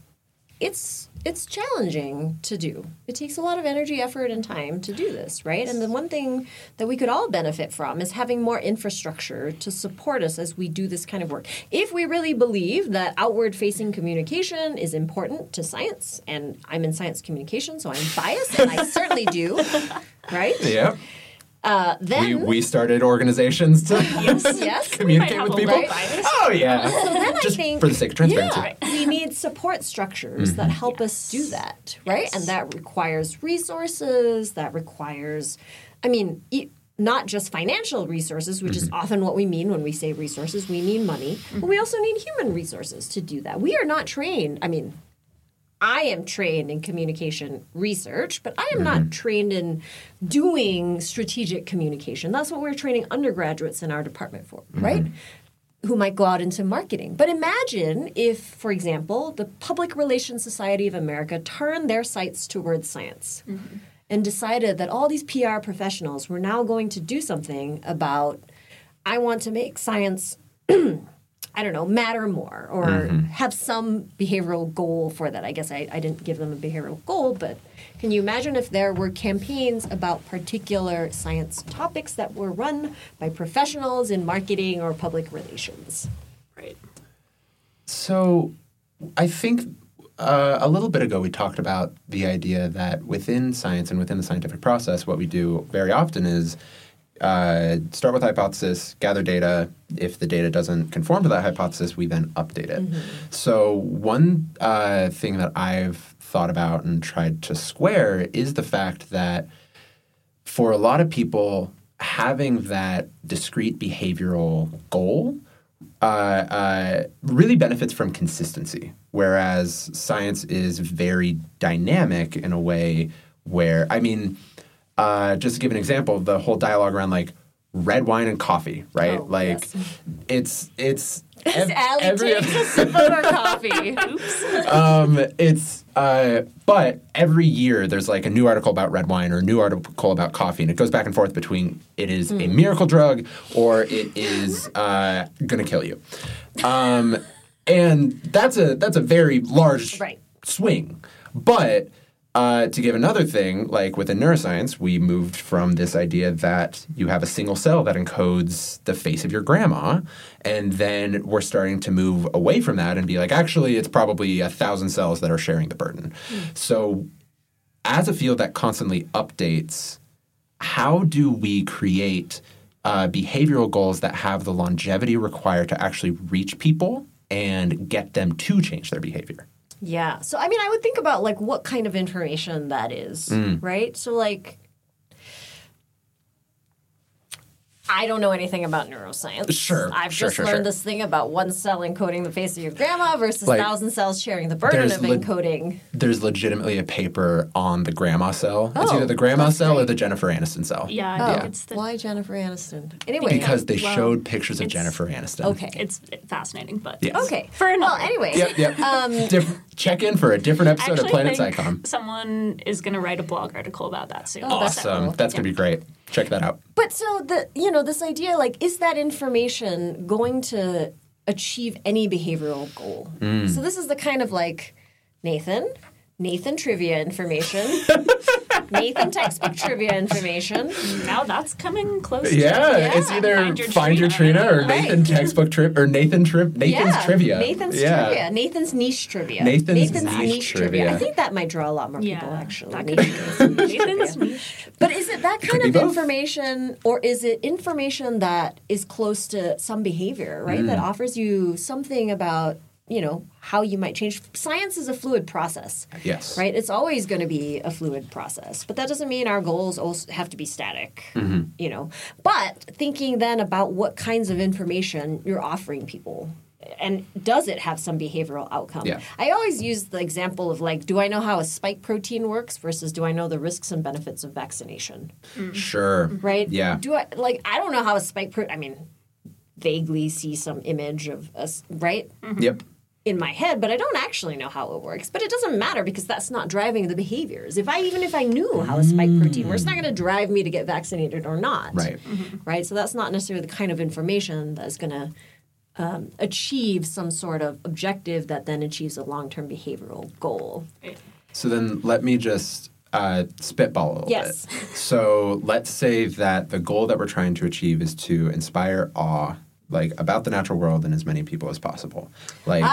it's challenging to do. It takes a lot of energy, effort, and time to do this, right? And the one thing that we could all benefit from is having more infrastructure to support us as we do this kind of work. If we really believe that outward-facing communication is important to science, and I'm in science communication, so I'm biased, and I certainly do, right? Yeah. Then we started organizations to yes, communicate have with a people. little bias. Oh yeah. So then Just I think, for the sake of transparency. Yeah, we need support structures that help us do that, right? And that requires resources. That requires, I mean, not just financial resources, which is often what we mean when we say resources. We mean money, but we also need human resources to do that. We are not trained. I mean, I am trained in communication research, but I am not trained in doing strategic communication. That's what we're training undergraduates in our department for, right? who might go out into marketing. But imagine if, for example, the Public Relations Society of America turned their sights towards science and decided that all these PR professionals were now going to do something about, I want to make science, I don't know, matter more or have some behavioral goal for that. I guess I didn't give them a behavioral goal, but can you imagine if there were campaigns about particular science topics that were run by professionals in marketing or public relations? Right. So I think a little bit ago we talked about the idea that within science and within the scientific process, what we do very often is start with a hypothesis, gather data. If the data doesn't conform to that hypothesis, we then update it. So one thing that I've thought about and tried to square is the fact that for a lot of people, having that discrete behavioral goal really benefits from consistency, whereas science is very dynamic in a way where, I mean, just to give an example, the whole dialogue around like red wine and coffee, right? Oh, like yes. it's Allie takes a sip of her coffee. Oops. But every year there's like a new article about red wine or a new article about coffee, and it goes back and forth between it is a miracle drug or it is going to kill you. And that's a very large swing. But to give another thing, like within neuroscience, we moved from this idea that you have a single cell that encodes the face of your grandma, and then we're starting to move away from that and be like, actually, it's probably 1,000 cells that are sharing the burden. So as a field that constantly updates, how do we create behavioral goals that have the longevity required to actually reach people and get them to change their behavior? Yeah. So, I mean, I would think about, like, what kind of information that is, right? So, like, I don't know anything about neuroscience. Sure. I've just learned this thing about one cell encoding the face of your grandma versus 1,000 cells sharing the burden of encoding. There's legitimately a paper on the grandma cell. It's either the grandma cell or the Jennifer Aniston cell. Yeah, I think it's the... Why Jennifer Aniston? Anyway. Because they showed pictures of Jennifer Aniston. Okay. It's fascinating, but... Yes. Okay. For another. Well, anyway. Yep. Check in for a different episode of Planet Psychom. Someone is going to write a blog article about that soon. Awesome. That's going to be great. Check that out. But so this idea, like, is that information going to achieve any behavioral goal? So this is the kind of like Nathan trivia information, Nathan textbook trivia information. Now that's coming close. Yeah, it's either Find Your Trina or Nathan textbook trip or Nathan's trivia. Trivia. Nathan's niche trivia. Nathan's niche trivia. I think that might draw a lot more people, actually. Nathan's niche. But is it that kind of information, or is it information that is close to some behavior, right? That offers you something about, how you might change. Science is a fluid process. Yes. Right? It's always going to be a fluid process. But that doesn't mean our goals also have to be static, But thinking then about what kinds of information you're offering people, and does it have some behavioral outcome? Yeah. I always use the example of, like, do I know how a spike protein works versus do I know the risks and benefits of vaccination? Sure. Right? Yeah. I don't know how a spike protein, I mean, vaguely see some image of us, right? Yep. In my head, but I don't actually know how it works. But it doesn't matter because that's not driving the behaviors. Even if I knew how a spike protein works, it's not going to drive me to get vaccinated or not. Right. Right? So that's not necessarily the kind of information that's going to achieve some sort of objective that then achieves a long-term behavioral goal. So then let me just spitball a little bit. So let's say that the goal that we're trying to achieve is to inspire awe, like, about the natural world and as many people as possible. Like,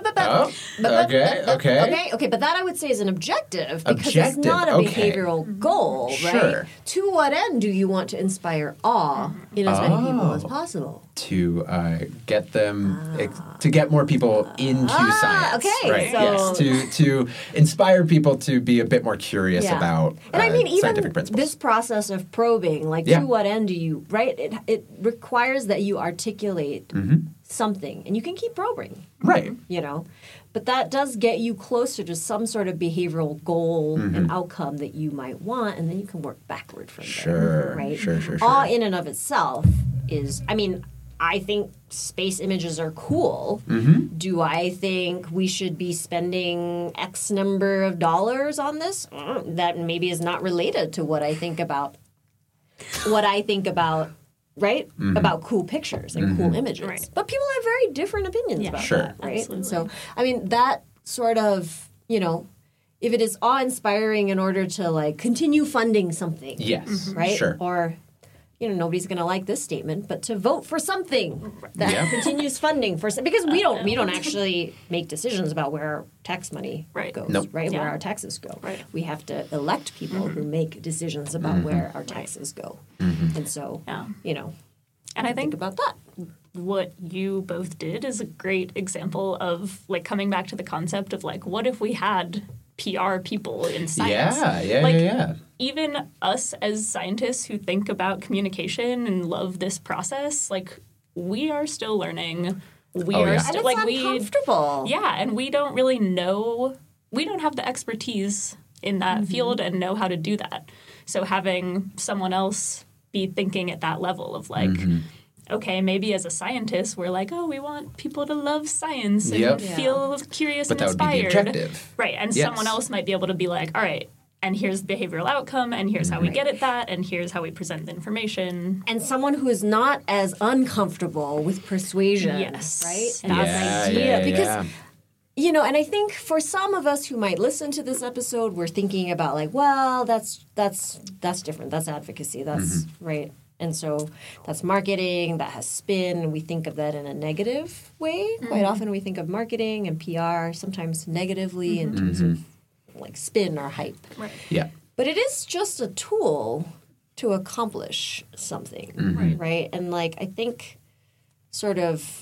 okay, but that I would say is an objective because it's not a behavioral goal, right? Sure. To what end do you want to inspire awe in as many people as possible? To get them, to get more people into science. Okay, right? So yes. To inspire people to be a bit more curious about and I mean, even scientific principles. This process of probing, like, to what end do you, right? It requires that you articulate something, and you can keep probing. Right. But that does get you closer to some sort of behavioral goal and outcome that you might want, and then you can work backward from there. Right? Sure. Awe in and of itself is, I mean, I think space images are cool. Do I think we should be spending X number of dollars on this? That maybe is not related to what I think about right? About cool pictures and cool images. Right. But people have very different opinions about that, right? Absolutely. And so, I mean, that sort of, if it is awe-inspiring in order to, like, continue funding something. Yes. Right? Sure. Or, nobody's going to like this statement, but to vote for something that continues funding for because we don't actually make decisions about where our tax money goes, right? Yeah. Where our taxes go. Right. We have to elect people who make decisions about where our taxes go. And so, and I think about that. what you both did is a great example of, like, coming back to the concept of, like, what if we had PR people in science? Yeah. Even us as scientists who think about communication and love this process, like, we are still learning. We are And still it's like uncomfortable. and we don't really know. We don't have the expertise in that field and know how to do that. So having someone else be thinking at that level of, like, okay, maybe as a scientist, we're like, oh, we want people to love science and feel curious and inspired. But that would be the objective. Right, and someone else might be able to be like, all right, and here's the behavioral outcome, and here's how we get at that, and here's how we present the information. And someone who is not as uncomfortable with persuasion, Yes. right? And That's the idea. Because, and I think for some of us who might listen to this episode, we're thinking about, like, well, that's different. That's advocacy. That's right. And so that's marketing, that has spin. We think of that in a negative way. Quite often we think of marketing and PR sometimes negatively in terms of, like, spin or hype. Right. Yeah. But it is just a tool to accomplish something, right? And, like, I think sort of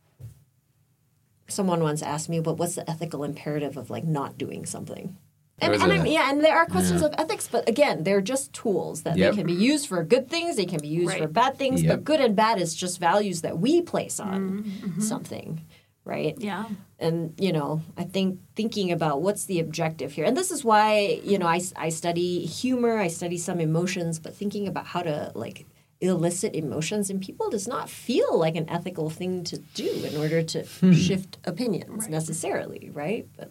someone once asked me, but what's the ethical imperative of, like, not doing something? And there are questions of ethics, but again, they're just tools that they can be used for good things, they can be used for bad things, but good and bad is just values that we place on something, right? Yeah. And, I think thinking about what's the objective here. And this is why, I study humor, I study some emotions, but thinking about how to, like, elicit emotions in people does not feel like an ethical thing to do in order to shift opinions necessarily, right? But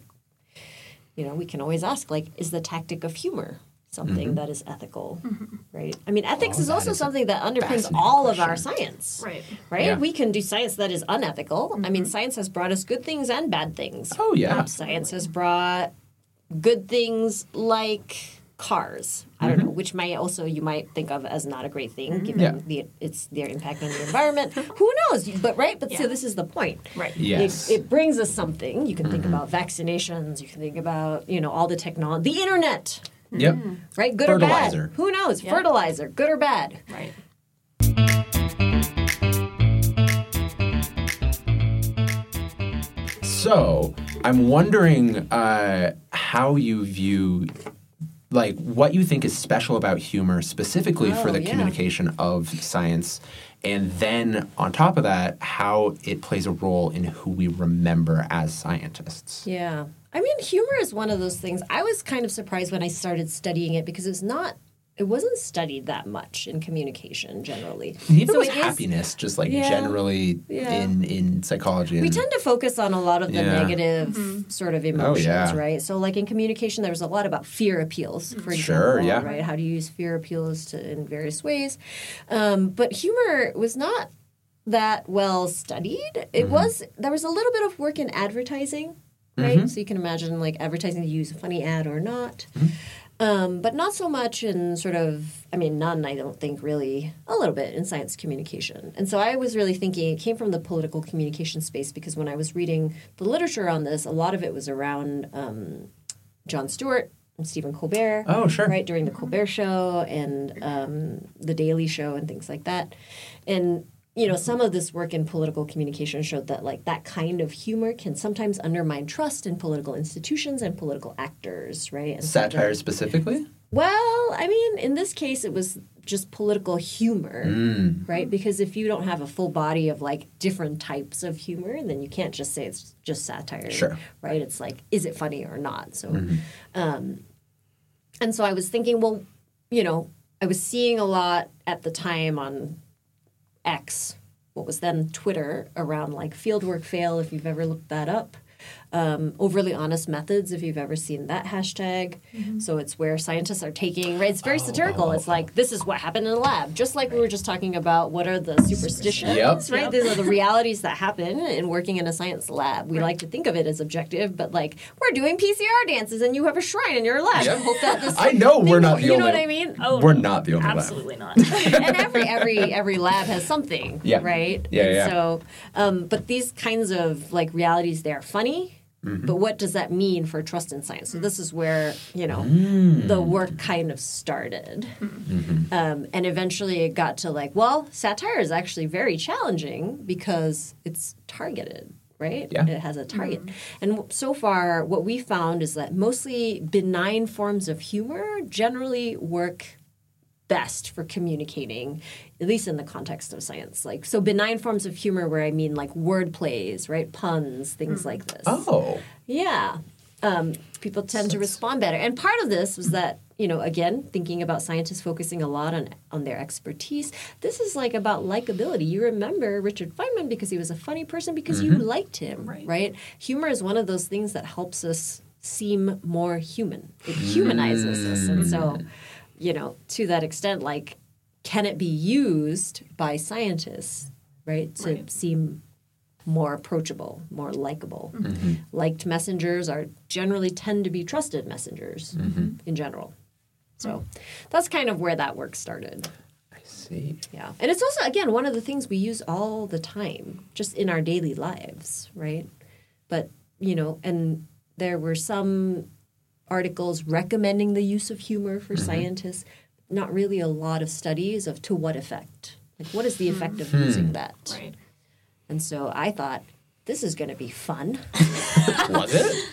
we can always ask, like, is the tactic of humor something that is ethical, right? I mean, ethics is also something that underpins all of our science, right? Yeah. We can do science that is unethical. I mean, science has brought us good things and bad things. Oh, yeah. Science has brought good things like cars. I don't know, which you might think of as not a great thing given their impact on the environment. Who knows? But so this is the point. Right. Yes. It brings us something. You can think about vaccinations. You can think about, all the technology, the internet. Yep. Right? Good Fertilizer. or bad? Who knows? Yeah. Fertilizer. Good or bad? Right. So I'm wondering how you view, like, what you think is special about humor specifically for the communication of science, and then on top of that, how it plays a role in who we remember as scientists. Yeah. I mean, humor is one of those things. I was kind of surprised when I started studying it because it wasn't studied that much in communication generally. Neither was happiness, just like generally in psychology. We tend to focus on a lot of the negative sort of emotions, right? So, like, in communication, there's a lot about fear appeals, for example, right? How do you use fear appeals in various ways? But humor was not that well studied. There was a little bit of work in advertising, right? So you can imagine, like, advertising, to use a funny ad or not. But not so much in sort of, none, I don't think, really, a little bit in science communication. And so I was really thinking, it came from the political communication space because when I was reading the literature on this, a lot of it was around Jon Stewart and Stephen Colbert. Oh, sure. Right, during the Colbert Show and the Daily Show and things like that. And some of this work in political communication showed that, like, that kind of humor can sometimes undermine trust in political institutions and political actors, right? And satire specifically? Well, in this case, it was just political humor, right? Because if you don't have a full body of, like, different types of humor, then you can't just say it's just satire, right? It's like, is it funny or not? So, and so I was thinking, well, I was seeing a lot at the time on X, what was then Twitter around like fieldwork fail, if you've ever looked that up. Overly honest methods, if you've ever seen that hashtag. So it's where scientists are taking, right? It's very satirical. It's like, this is what happened in the lab. Just like we were just talking about what are the superstitions, right? These are the realities that happen in working in a science lab. We like to think of it as objective, but like, we're doing PCR dances and you have a shrine in your lab. I hope that this I know we're not the only. You know what I mean? Oh, we're not the only absolutely lab. Absolutely not. And every lab has something, right? Yeah. So, but these kinds of like realities, they're funny. But what does that mean for trust in science? So this is where, the work kind of started. And eventually it got to like, well, satire is actually very challenging because it's targeted, right? Yeah. It has a target. And so far what we found is that mostly benign forms of humor generally work best for communicating, at least in the context of science. Like, so benign forms of humor where I mean like word plays, right? Puns, things like this. Oh. Yeah. People tend to respond better. And part of this was that, again, thinking about scientists focusing a lot on their expertise, this is like about likability. You remember Richard Feynman because he was a funny person because you liked him, right? Humor is one of those things that helps us seem more human. It humanizes us. And so, to that extent, like, can it be used by scientists, right, to seem more approachable, more likable? Liked messengers generally tend to be trusted messengers in general. So that's kind of where that work started. I see. Yeah. And it's also, again, one of the things we use all the time, just in our daily lives, right? But, and there were some articles recommending the use of humor for scientists, not really a lot of studies of to what effect. Like, what is the effect of using that? Right. And so I thought, this is going to be fun. Was it?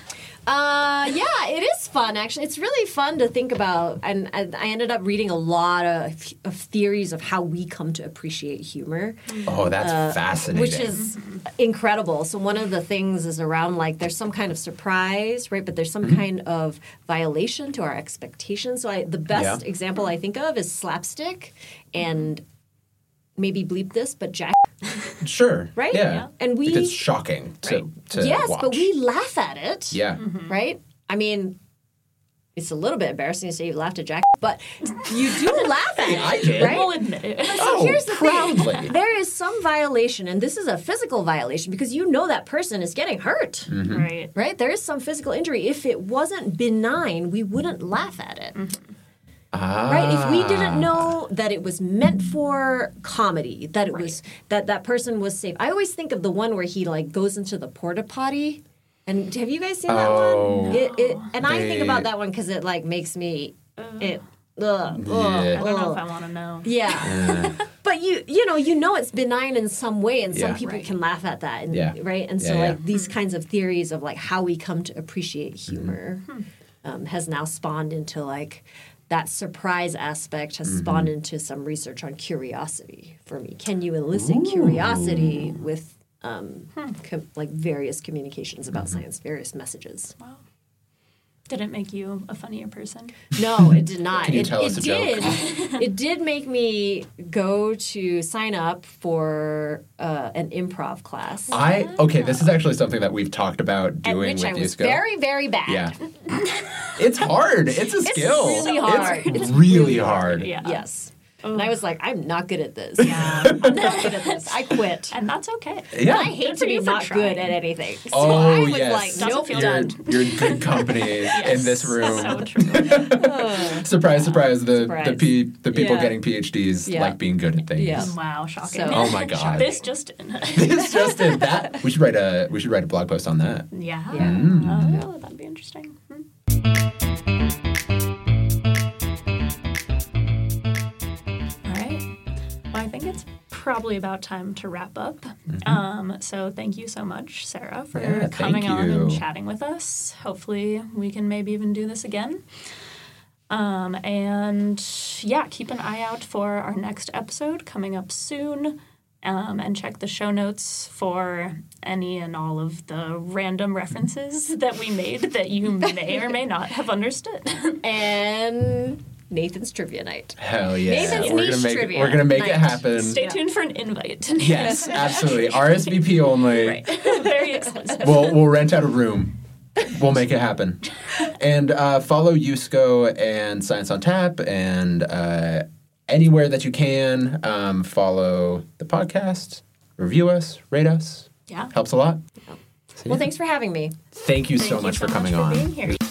Yeah, it is fun, actually. It's really fun to think about. And I ended up reading a lot of theories of how we come to appreciate humor. Oh, that's fascinating. Which is incredible. So one of the things is around, like, there's some kind of surprise, right? But there's some kind of violation to our expectations. So the best example I think of is slapstick. And maybe bleep this, but Jack. Sure. Right? Yeah. And it's shocking to yes, watch. but we laugh at it. Yeah. Right? I mean, it's a little bit embarrassing to say you laughed at Jack, but you do laugh at it. I did. Right? We'll admit it. So here's the proudly. thing. There is some violation, and this is a physical violation because that person is getting hurt. Right? There is some physical injury. If it wasn't benign, we wouldn't laugh at it. Right? If we didn't know that it was meant for comedy, that it was that person was safe. I always think of the one where he like goes into the porta potty. And have you guys seen that one? I think about that one because it like makes me I don't know if I want to know. Yeah. But you know it's benign in some way, and some people can laugh at that, and, right? And so like these kinds of theories of like how we come to appreciate humor has now spawned into like that surprise aspect has spawned into some research on curiosity for me. Can you elicit curiosity with like various communications about science, various messages? Wow. Did it make you a funnier person? No, it did not. Can you tell us a joke? It did make me go to sign up for an improv class. This is actually something that we've talked about doing with you. At which I was very, very bad. Yeah. It's hard. It's a skill. It's really hard. It's really hard. Yeah. Yes. And I was like, I'm not good at this. Yeah. I'm not good at this. I quit. And that's okay. Yeah. I hate to be not good at anything. So I was yes. like, nope, done. You're in good company in this room. So true. Surprise, surprise. The people Yeah. getting PhDs like being good at things. Yeah. Wow, shocking. So- Oh my god. This just in. This just in that. We should write a blog post on that. Yeah. Yeah. Oh, that'd be interesting. All right. Well, I think it's probably about time to wrap up. So thank you so much, Sarah, for coming on and chatting with us. Hopefully we can maybe even do this again. And yeah, keep an eye out for our next episode coming up soon. And check the show notes for any and all of the random references that we made that you may or may not have understood. And Nathan's Trivia Night. Hell yeah. Nathan's we're niche gonna make trivia We're going to make night. it happen. Stay tuned for an invite. Yes, absolutely. RSVP only. Right. Very exclusive. We'll rent out a room. We'll make it happen. And follow USCO and Science on Tap and anywhere that you can. Follow the podcast, review us, rate us. Yeah. Helps a lot. Well, thanks for having me. Thank you so much for coming on. Being here.